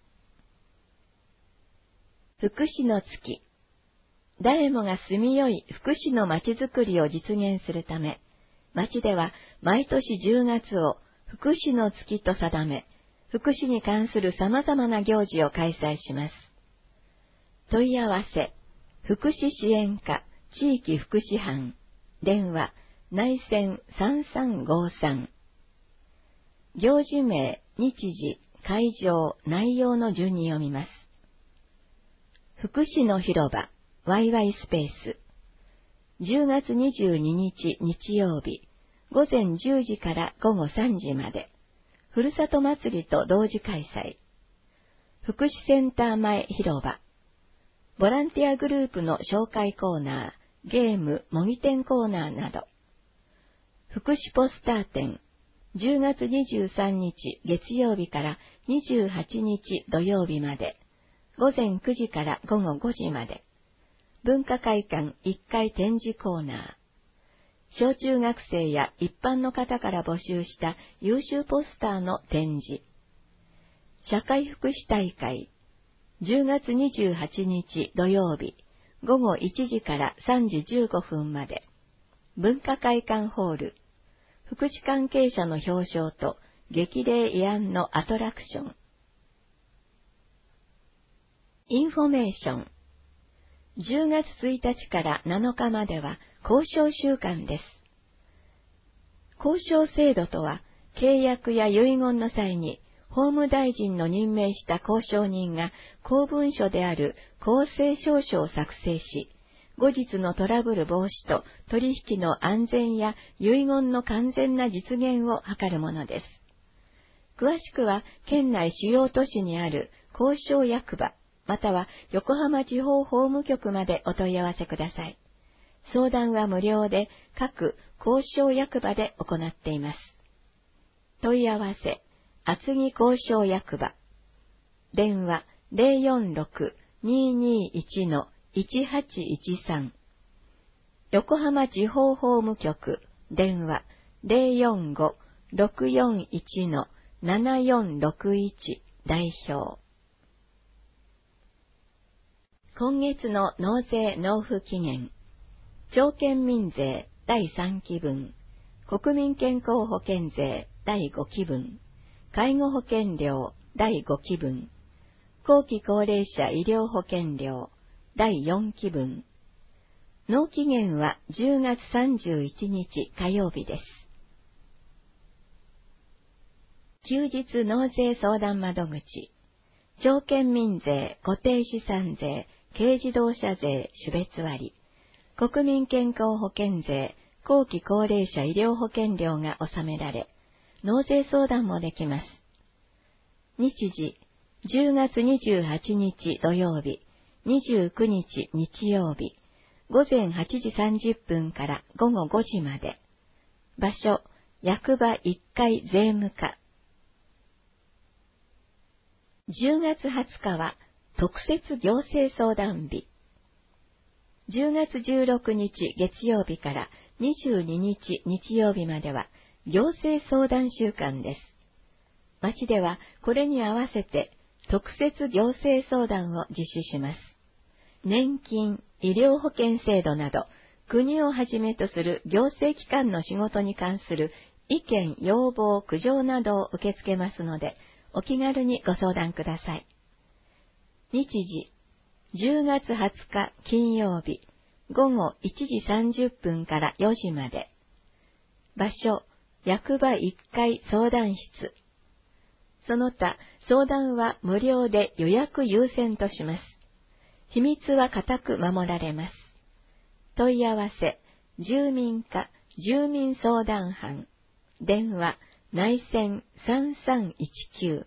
福祉の月。誰もが住みよい福祉のまちづくりを実現するため、町では毎年10月を福祉の月と定め、福祉に関する様々な行事を開催します。問い合わせ、福祉支援課地域福祉班、電話、内線3353。行事名、日時、会場、内容の順に読みます。福祉の広場、ワイワイスペース。10月22日日曜日、午前10時から午後3時まで。ふるさと祭りと同時開催。福祉センター前広場。ボランティアグループの紹介コーナー、ゲーム、模擬店コーナーなど。福祉ポスター展。10月23日月曜日から28日土曜日まで。午前9時から午後5時まで。文化会館1階展示コーナー。小中学生や一般の方から募集した優秀ポスターの展示。社会福祉大会。10月28日土曜日、午後1時から3時15分まで。文化会館ホール。福祉関係者の表彰と激励慰安のアトラクション。インフォメーション。10月1日から7日までは交渉週間です。交渉制度とは、契約や遺言の際に、法務大臣の任命した交渉人が公文書である公正証書を作成し、後日のトラブル防止と取引の安全や遺言の完全な実現を図るものです。詳しくは、県内主要都市にある交渉役場、または横浜地方法務局までお問い合わせください。相談は無料で各交渉役場で行っています。問い合わせ、厚木交渉役場。電話 046-221-1813。横浜地方法務局。電話 045-641-7461 代表。今月の納税納付期限。町県民税第3期分、国民健康保険税第5期分、介護保険料第5期分、後期高齢者医療保険料第4期分、 納期限は10月31日火曜日です。休日納税相談窓口、町県民税、固定資産税、軽自動車税、種別割、国民健康保険税、後期高齢者医療保険料が納められ、納税相談もできます。日時、10月28日土曜日、29日日曜日、午前8時30分から午後5時まで。場所、役場1階税務課。10月20日は特設行政相談日。10月16日月曜日から22日日曜日までは行政相談週間です。町ではこれに合わせて特設行政相談を実施します。年金、医療保険制度など、国をはじめとする行政機関の仕事に関する意見、要望、苦情などを受け付けますので、お気軽にご相談ください。日時、10月20日金曜日、午後1時30分から4時まで。場所、役場1階相談室。その他、相談は無料で予約優先とします。秘密は固く守られます。問い合わせ、住民課、住民相談班、電話、内線3319。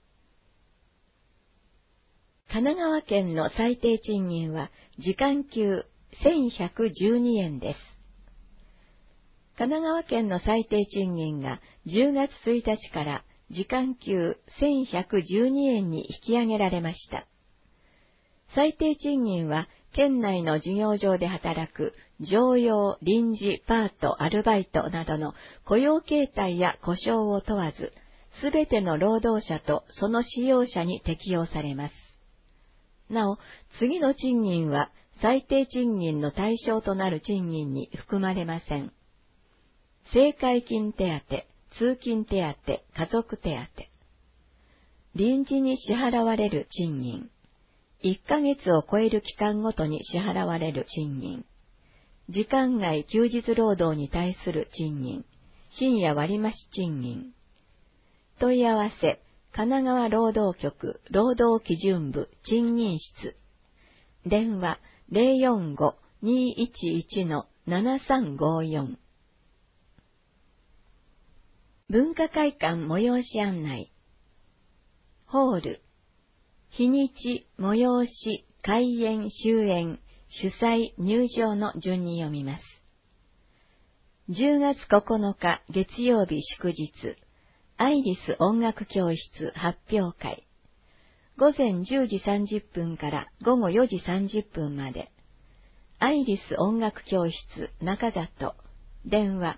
神奈川県の最低賃金は時間給1112円です。神奈川県の最低賃金が10月1日から時間給1112円に引き上げられました。最低賃金は県内の事業場で働く常用、臨時、パート、アルバイトなどの雇用形態や故障を問わず、すべての労働者とその使用者に適用されます。なお、次の賃金は最低賃金の対象となる賃金に含まれません。生活金手当、通勤手当、家族手当。臨時に支払われる賃金。1ヶ月を超える期間ごとに支払われる賃金。時間外休日労働に対する賃金。深夜割増賃金。問い合わせ、神奈川労働局労働基準部賃金室。電話 045-211-7354。文化会館催し案内。ホール。日にち、催し、開演、終演、主催、入場の順に読みます。10月9日月曜日祝日、アイリス音楽教室発表会。午前10時30分から午後4時30分まで。アイリス音楽教室中里。電話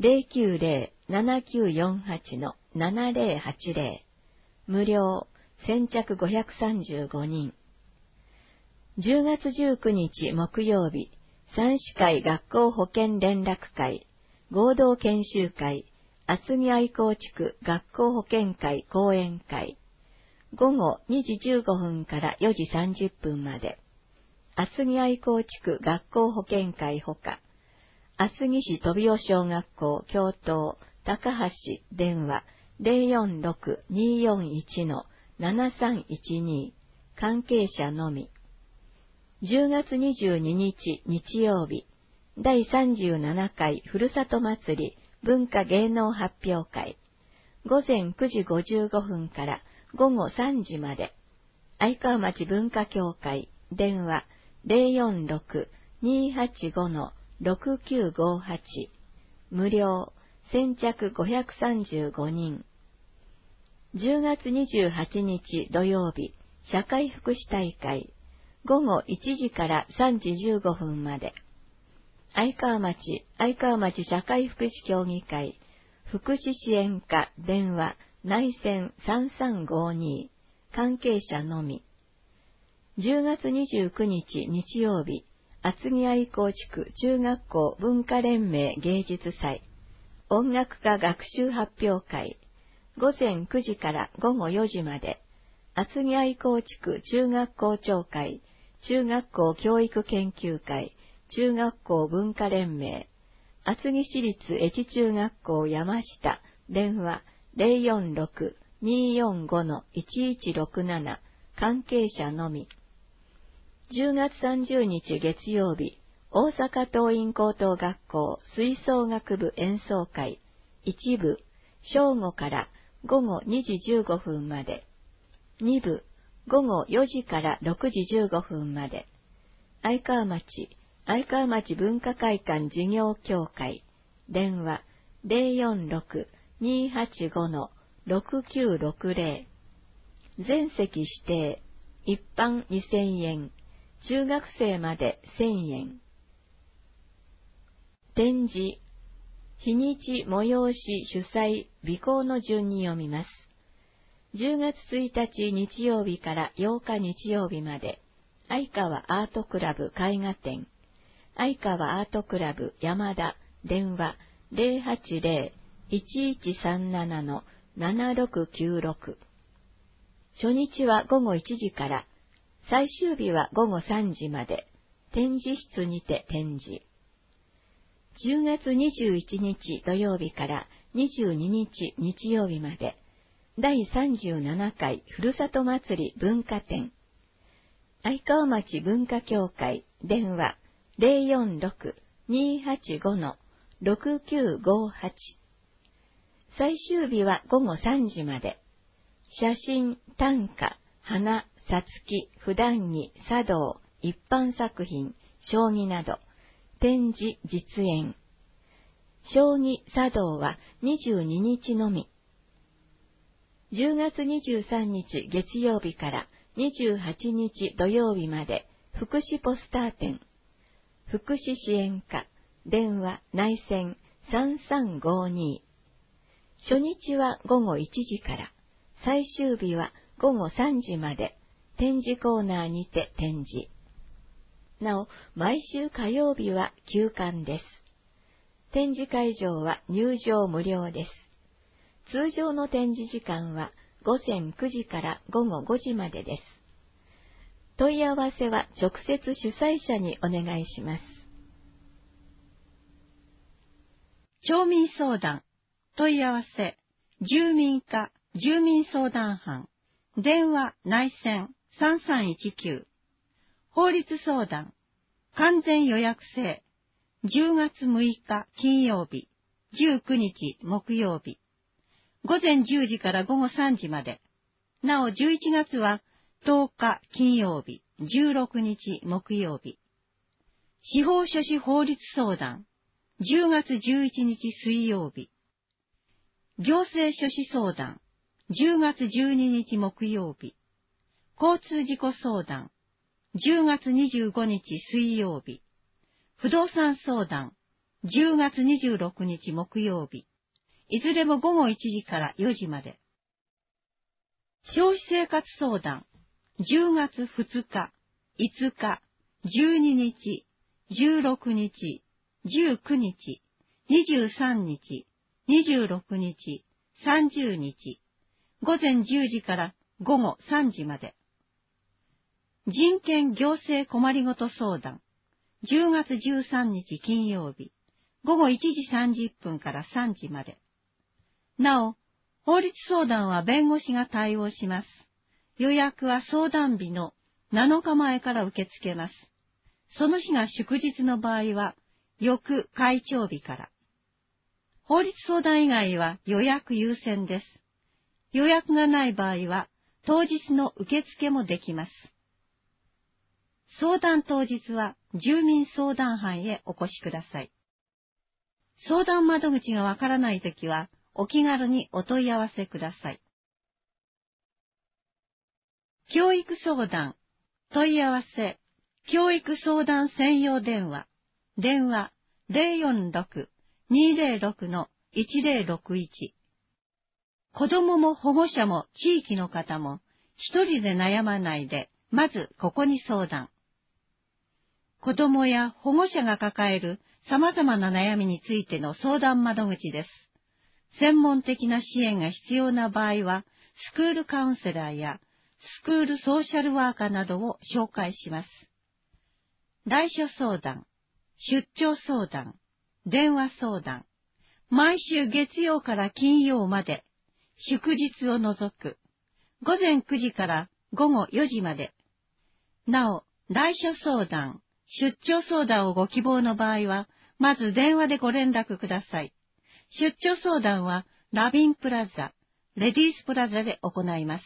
090-7948-7080。無料。先着535人。10月19日木曜日、三市会学校保健連絡会、合同研修会、厚木愛好地区学校保健会講演会。午後2時15分から4時30分まで。厚木愛好地区学校保健会ほか、厚木市飛尾小学校教頭高橋電話 046-241-7312 関係者のみ。10月22日日曜日、第37回ふるさと祭り文化芸能発表会。午前9時55分から午後3時まで。愛川町文化協会電話 046-285-6958 無料先着535人。10月28日土曜日、社会福祉大会。午後1時から3時15分まで。愛川町社会福祉協議会、福祉支援課電話内線3352、関係者のみ。10月29日日曜日、厚木愛好地区中学校文化連盟芸術祭、音楽家学習発表会。午前9時から午後4時まで。厚木愛好地区中学校長会、中学校教育研究会、 中学校文化連盟、厚木市立越中学校山下、電話 046-245-1167 関係者のみ。10月30日月曜日、大阪桐蔭高等学校吹奏楽部演奏会1部正午から午後2時15分まで、2部午後4時から6時15分まで、愛川町文化会館事業協会、電話 046-285-6960、全席指定、一般2000円、中学生まで1000円。展示、日にち催し主催備考の順に読みます。10月1日日曜日から8日日曜日まで、愛川アートクラブ絵画展、愛川アートクラブ山田、電話 080-1137-7696。初日は午後1時から、最終日は午後3時まで、展示室にて展示。10月21日土曜日から22日日曜日まで、第37回ふるさと祭り文化展。愛川町文化協会、電話 046-285-6958。最終日は午後3時まで。写真、短歌、花、さつき、普段着、茶道、一般作品、将棋など、展示、実演。将棋、茶道は22日のみ。10月23日月曜日から28日土曜日まで、福祉ポスター展。福祉支援課、電話、内線3352。初日は午後1時から、最終日は午後3時まで、展示コーナーにて展示。なお、毎週火曜日は休館です。展示会場は入場無料です。通常の展示時間は午前9時から午後5時までです。問い合わせは直接主催者にお願いします。 町民相談、問い合わせ、住民課住民相談班、電話内線3319、法律相談、完全予約制、10月6日金曜日、19日木曜日、午前10時から午後3時まで。なお11月は10日金曜日、16日木曜日。司法書士法律相談、10月11日水曜日。行政書士相談、10月12日木曜日。交通事故相談、10月25日水曜日。不動産相談、10月26日木曜日。いずれも午後1時から4時まで。消費生活相談、10月2日、5日、12日、16日、19日、23日、26日、30日、午前10時から午後3時まで。人権行政困りごと相談、10月13日金曜日、午後1時30分から3時まで。なお、法律相談は弁護士が対応します。予約は相談日の7日前から受け付けます。その日が祝日の場合は、翌会長日から。法律相談以外は予約優先です。予約がない場合は、当日の受付もできます。相談当日は、住民相談班へお越しください。相談窓口がわからないときは、お気軽にお問い合わせください。教育相談、問い合わせ、教育相談専用電話、電話 046-206-1061。子供も保護者も地域の方も一人で悩まないで、まずここに相談。子供や保護者が抱える様々な悩みについての相談窓口です。専門的な支援が必要な場合は、スクールカウンセラーやスクールソーシャルワーカーなどを紹介します。来所相談、 出張相談、電話相談、毎週月曜から金曜まで、祝日を除く、午前9時から午後4時まで。なお、来所相談、出張相談をご希望の場合は、まず電話でご連絡ください。出張相談は、ラビンプラザ、レディースプラザで行います。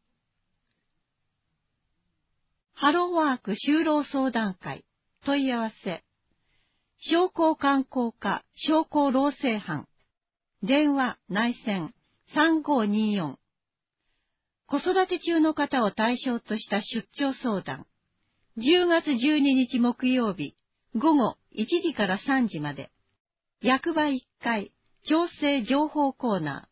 ハローワーク就労相談会、問い合わせ。商工観光課商工労政班。電話内線3524。子育て中の方を対象とした出張相談。10月12日木曜日、午後1時から3時まで。役場1階、調整情報コーナ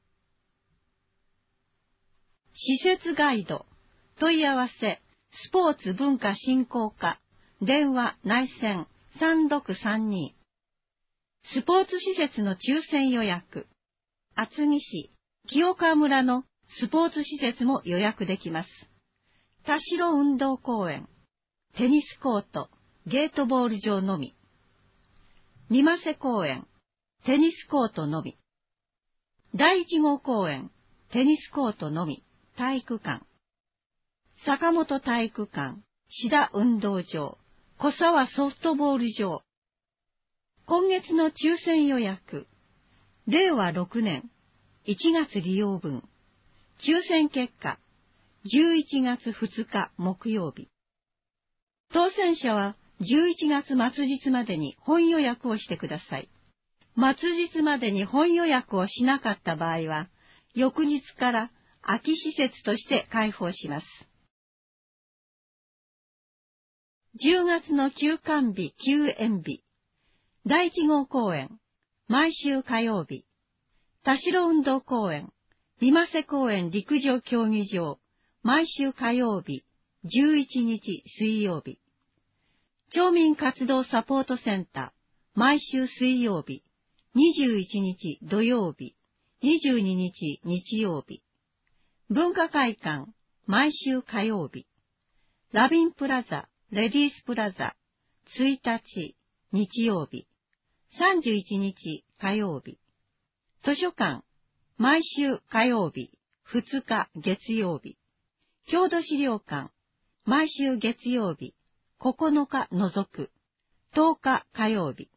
ー。施設ガイド。問い合わせ。スポーツ文化振興課。電話内線3632。スポーツ施設の抽選予約。厚木市、清川村のスポーツ施設も予約できます。田代運動公園、テニスコート、ゲートボール場のみ。三ヶ瀬公園、テニスコートのみ。第一号公園、テニスコートのみ、体育館。坂本体育館、志田運動場、小沢ソフトボール場。今月の抽選予約、令和6年1月利用分。抽選結果、11月2日木曜日。当選者は11月末日までに本予約をしてください。末日までに本予約をしなかった場合は、翌日から空き施設として開放します。10月の休館日、休園日。第1号公演、毎週火曜日。田代運動公園、三ヶ瀬公園陸上競技場、毎週火曜日、11日水曜日。町民活動サポートセンター、毎週水曜日、21日土曜日、22日日曜日。文化会館、毎週火曜日。ラビンプラザ、レディースプラザ、1日日曜日。31日火曜日。図書館、毎週火曜日、2日月曜日。郷土資料館、毎週月曜日、9日除く、10日火曜日。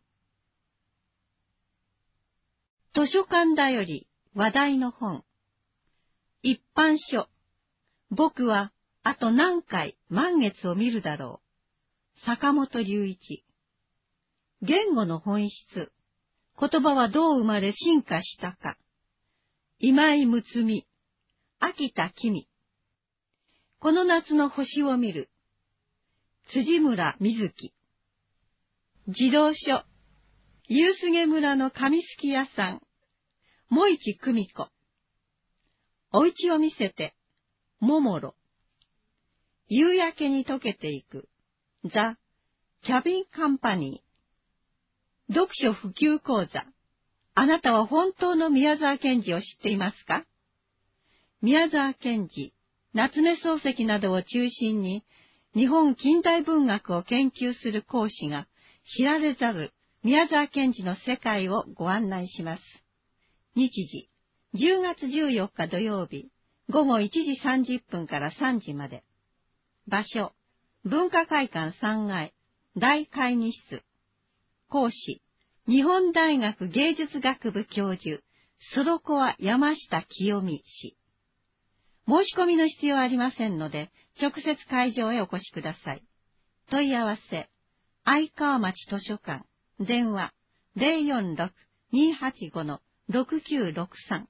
図書館だより話題の本。一般書。僕はあと何回満月を見るだろう。坂本龍一。言語の本質。言葉はどう生まれ進化したか。今井睦美。秋田君。この夏の星を見る。辻村瑞希。児童書。夕菅村の紙すき屋さん。もいち久美子。お家を見せて。桃ろ。夕焼けに溶けていく。ザ・キャビンカンパニー。読書普及講座。あなたは本当の宮沢賢治を知っていますか？宮沢賢治、夏目漱石などを中心に、日本近代文学を研究する講師が、知られざる宮沢賢治の世界をご案内します。日時、10月14日土曜日、午後1時30分から3時まで。場所、文化会館3階、大会議室。講師、日本大学芸術学部教授、ソコア山下清美氏。申し込みの必要はありませんので、直接会場へお越しください。問い合わせ、愛川町図書館、電話、046-285-6963。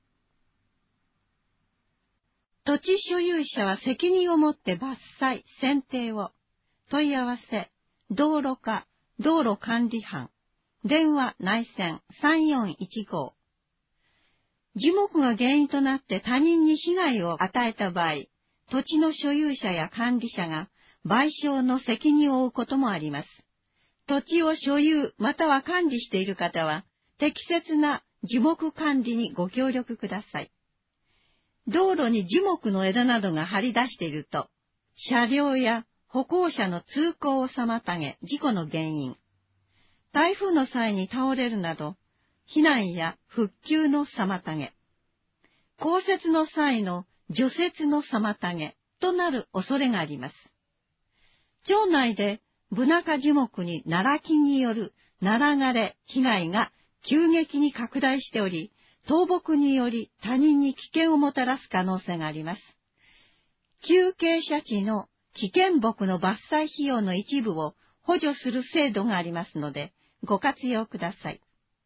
土地所有者は責任を持って伐採、剪定を。問い合わせ、道路課、道路管理班。電話内線3415。樹木が原因となって他人に被害を与えた場合、土地の所有者や管理者が賠償の責任を負うこともあります。土地を所有または管理している方は、適切な樹木管理にご協力ください。道路に樹木の枝などが張り出していると、車両や歩行者の通行を妨げ、事故の原因。 台風の際に倒れるなど、避難や復旧の妨げ、降雪の際の除雪の妨げとなる恐れがあります。町内でブナ科樹木に奈良菌によるナラ枯れ被害が急激に拡大しており、倒木により他人に危険をもたらす可能性があります。急傾斜地の危険木の伐採費用の一部を補助する制度がありますので、ご活用ください。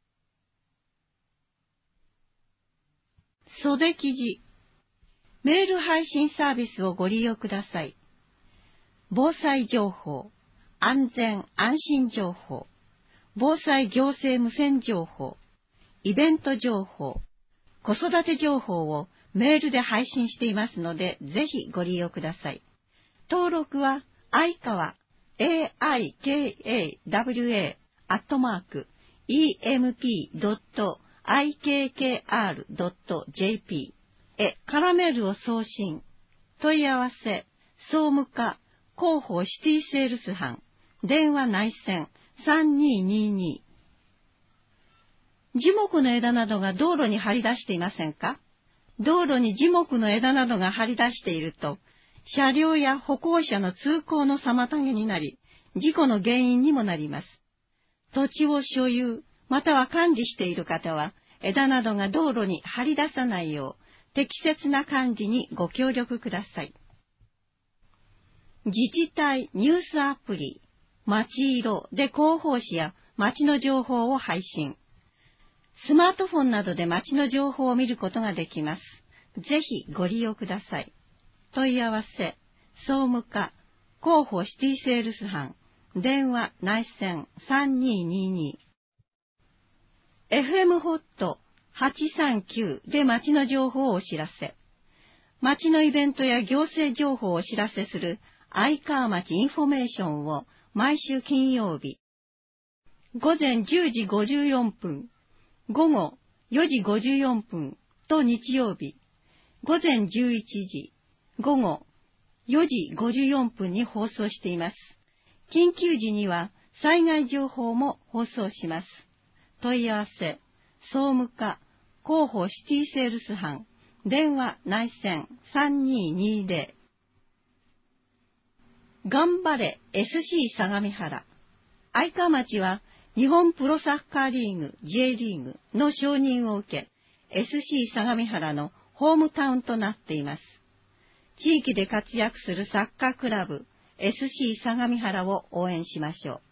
袖記事、メール配信サービスをご利用ください。防災情報、安全安心情報、防災行政無線情報、イベント情報、子育て情報をメールで配信していますので、ぜひご利用ください。登録は、相川、aikawa.emp.ikkr.jp へカラメールを送信。問い合わせ、総務課、広報シティセールス班、電話内線3222。樹木の枝などが道路に張り出していませんか？道路に樹木の枝などが張り出していると、車両や歩行者の通行の妨げになり、事故の原因にもなります。土地を所有、または管理している方は、枝などが道路に張り出さないよう、適切な管理にご協力ください。自治体ニュースアプリ、まちいろで広報誌や街の情報を配信。スマートフォンなどで街の情報を見ることができます。ぜひご利用ください。問い合わせ、総務課、広報シティセールス班、電話内線3222。FM ホット839で街の情報をお知らせ。街のイベントや行政情報をお知らせする相川町インフォメーションを毎週金曜日、午前10時54分、午後4時54分と日曜日、午前11時、午後4時54分に放送しています。緊急時には災害情報も放送します。問い合わせ、総務課、広報シティセールス班、電話内線3220。頑張れ SC 相模原。相川町は日本プロサッカーリーグ J リーグの承認を受け、SC 相模原のホームタウンとなっています。地域で活躍するサッカークラブ SC 相模原を応援しましょ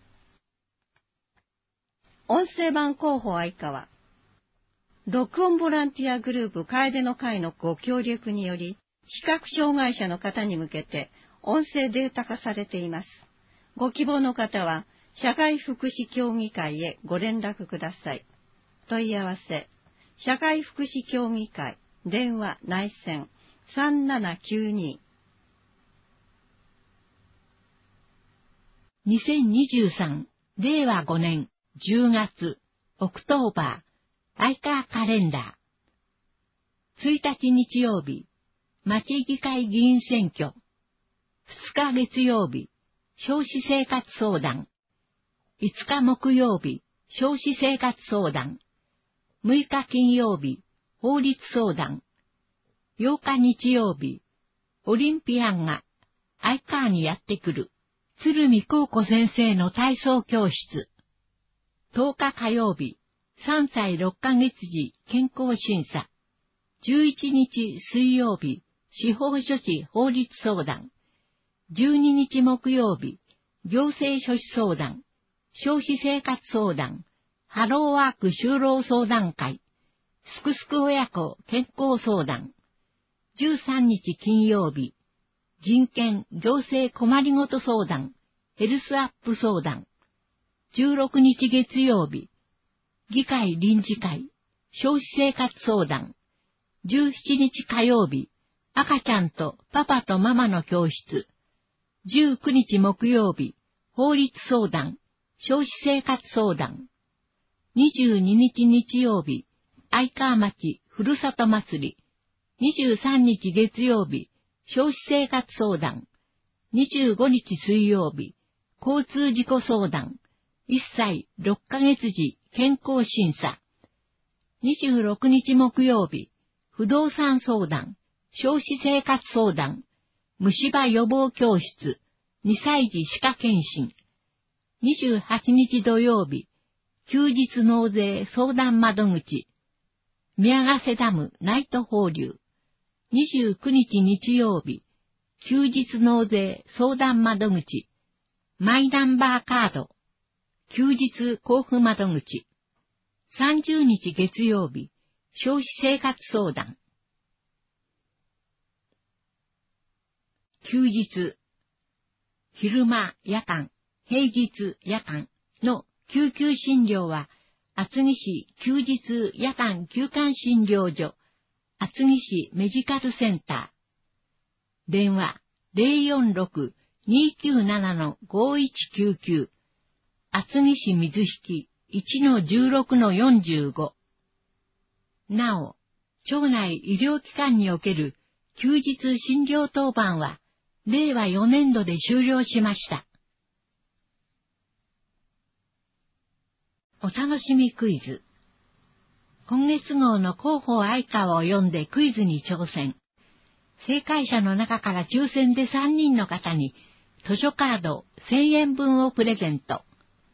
う。音声版広報相川。録音ボランティアグループ楓の会のご協力により、視覚障害者の方に向けて音声データ化されています。ご希望の方は、社会福祉協議会へご連絡ください。問い合わせ、社会福祉協議会、電話内線3792。 2023令和5年10月オクトーバー相川カレンダー。1日日曜日、町議会議員選挙。2日月曜日、消費生活相談。5日木曜日、消費生活相談。6日金曜日、法律相談。8日日曜日、オリンピアンが相川にやってくる。鶴見光子先生の体操教室。10日火曜日、3歳6ヶ月時健康審査。11日水曜日、司法処置法律相談。12日木曜日、行政書士相談。消費生活相談。ハローワーク就労相談会。すくすく親子健康相談。13日金曜日、人権行政困りごと相談。ヘルスアップ相談。16日月曜日、議会臨時会、消費生活相談。17日火曜日、赤ちゃんとパパとママの教室。19日木曜日、法律相談、消費生活相談。22日日曜日、相川町ふるさと祭り。23日月曜日、消費生活相談。25日水曜日、交通事故相談。 1歳6ヶ月時健康審査。26日木曜日、不動産相談、消費生活相談、虫歯予防教室、2歳児歯科検診。28日土曜日、休日納税相談窓口、宮ヶ瀬ダムナイト放流。29日日曜日、休日納税相談窓口、マイナンバーカード、休日交付窓口。30日月曜日、消費生活相談。休日、昼間、夜間、平日、夜間の救急診療は、厚木市休日夜間休館診療所、厚木市メディカルセンター。電話046-297-5199。厚木市水引 1-16-45。なお、町内医療機関における休日診療当番は、令和4年度で終了しました。お楽しみクイズ。今月号の広報愛川を読んでクイズに挑戦。正解者の中から抽選で3人の方に図書カード1000円分をプレゼント。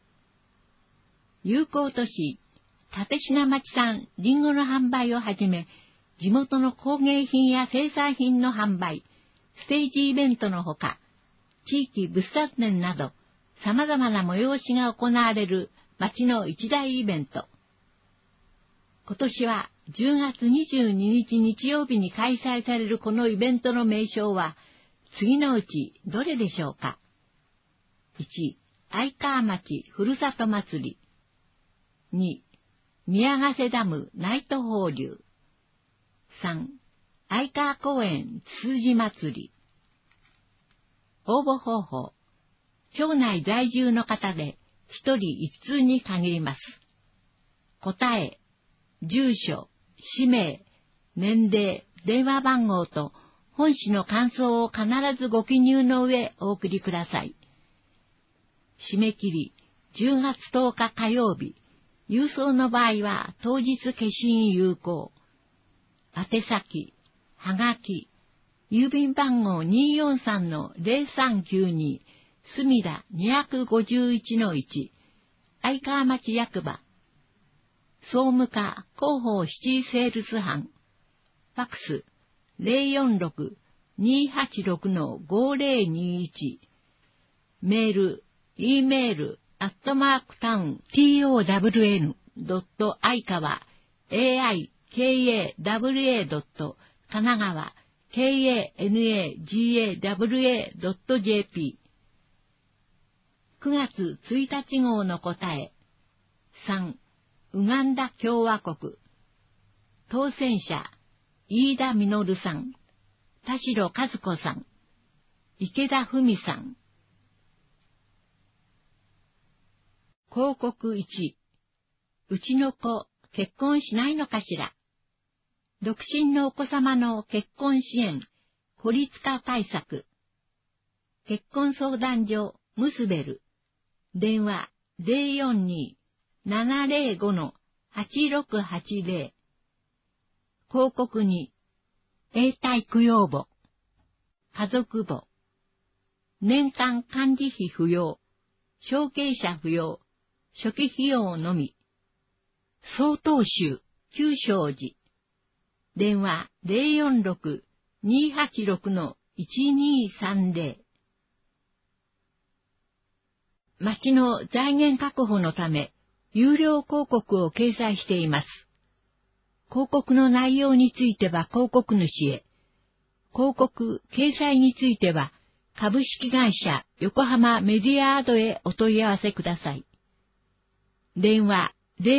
友好都市、立品町産リンゴの販売をはじめ、地元の工芸品や生産品の販売、ステージイベントのほか、地域物産展など、様々な催しが行われる町の一大イベント。今年は10月22日日曜日に開催されるこのイベントの名称は、次のうちどれでしょうか。1、愛川町ふるさと祭り。2、宮ヶ瀬ダムナイト放流。3、愛川公園つつじ祭り。応募方法。町内在住の方で1人1通に限ります。答え、住所、氏名、年齢、電話番号と本誌の感想を必ずご記入の上お送りください。締め切り10月10日火曜日。郵送の場合は当日消印有効。宛先、はがき、郵便番号 243-0392、墨田 251-1、愛川町役場、総務課広報シティセールス班、ファックス 046-286-5021、メール、Eメール、town@aikawa.aikawa.kanagawa.jp。 9月1日号の答え。3、ウガンダ共和国。当選者、飯田実さん、田代和子さん、池田文さん。広告1、うちの子、結婚しないのかしら。独身のお子様の結婚支援、孤立化対策。結婚相談所、ムスベル。電話、042-705-8680。広告2、永代供養簿。家族簿。年間管理費不要。承継者不要。初期費用のみ。曹洞宗、九正寺。電話046-286-1230。町の財源確保のため、有料広告を掲載しています。広告の内容については広告主へ。広告、掲載については、株式会社横浜メディアアドへお問い合わせください。電話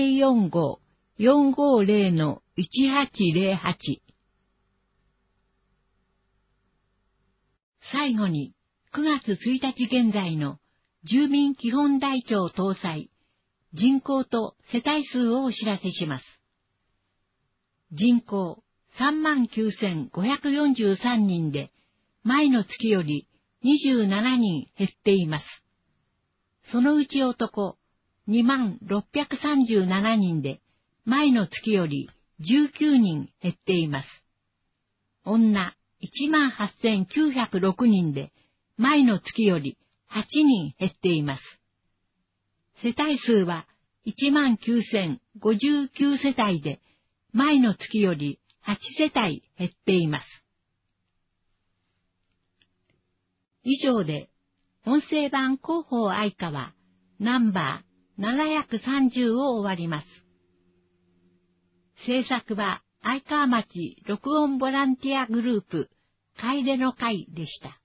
045-450-1808。最後に、9月1日現在の住民基本台帳搭載、人口と世帯数をお知らせします。人口39,543人で、前の月より27人減っています。そのうち男 2637人で、前の月より19人減っています。女18,906人で、前の月より8人減っています。世帯数は19,059世帯で、前の月より8世帯減っています。以上で、音声版広報愛川ナンバー730を終わります。制作は愛川町録音ボランティアグループ、楓の会でした。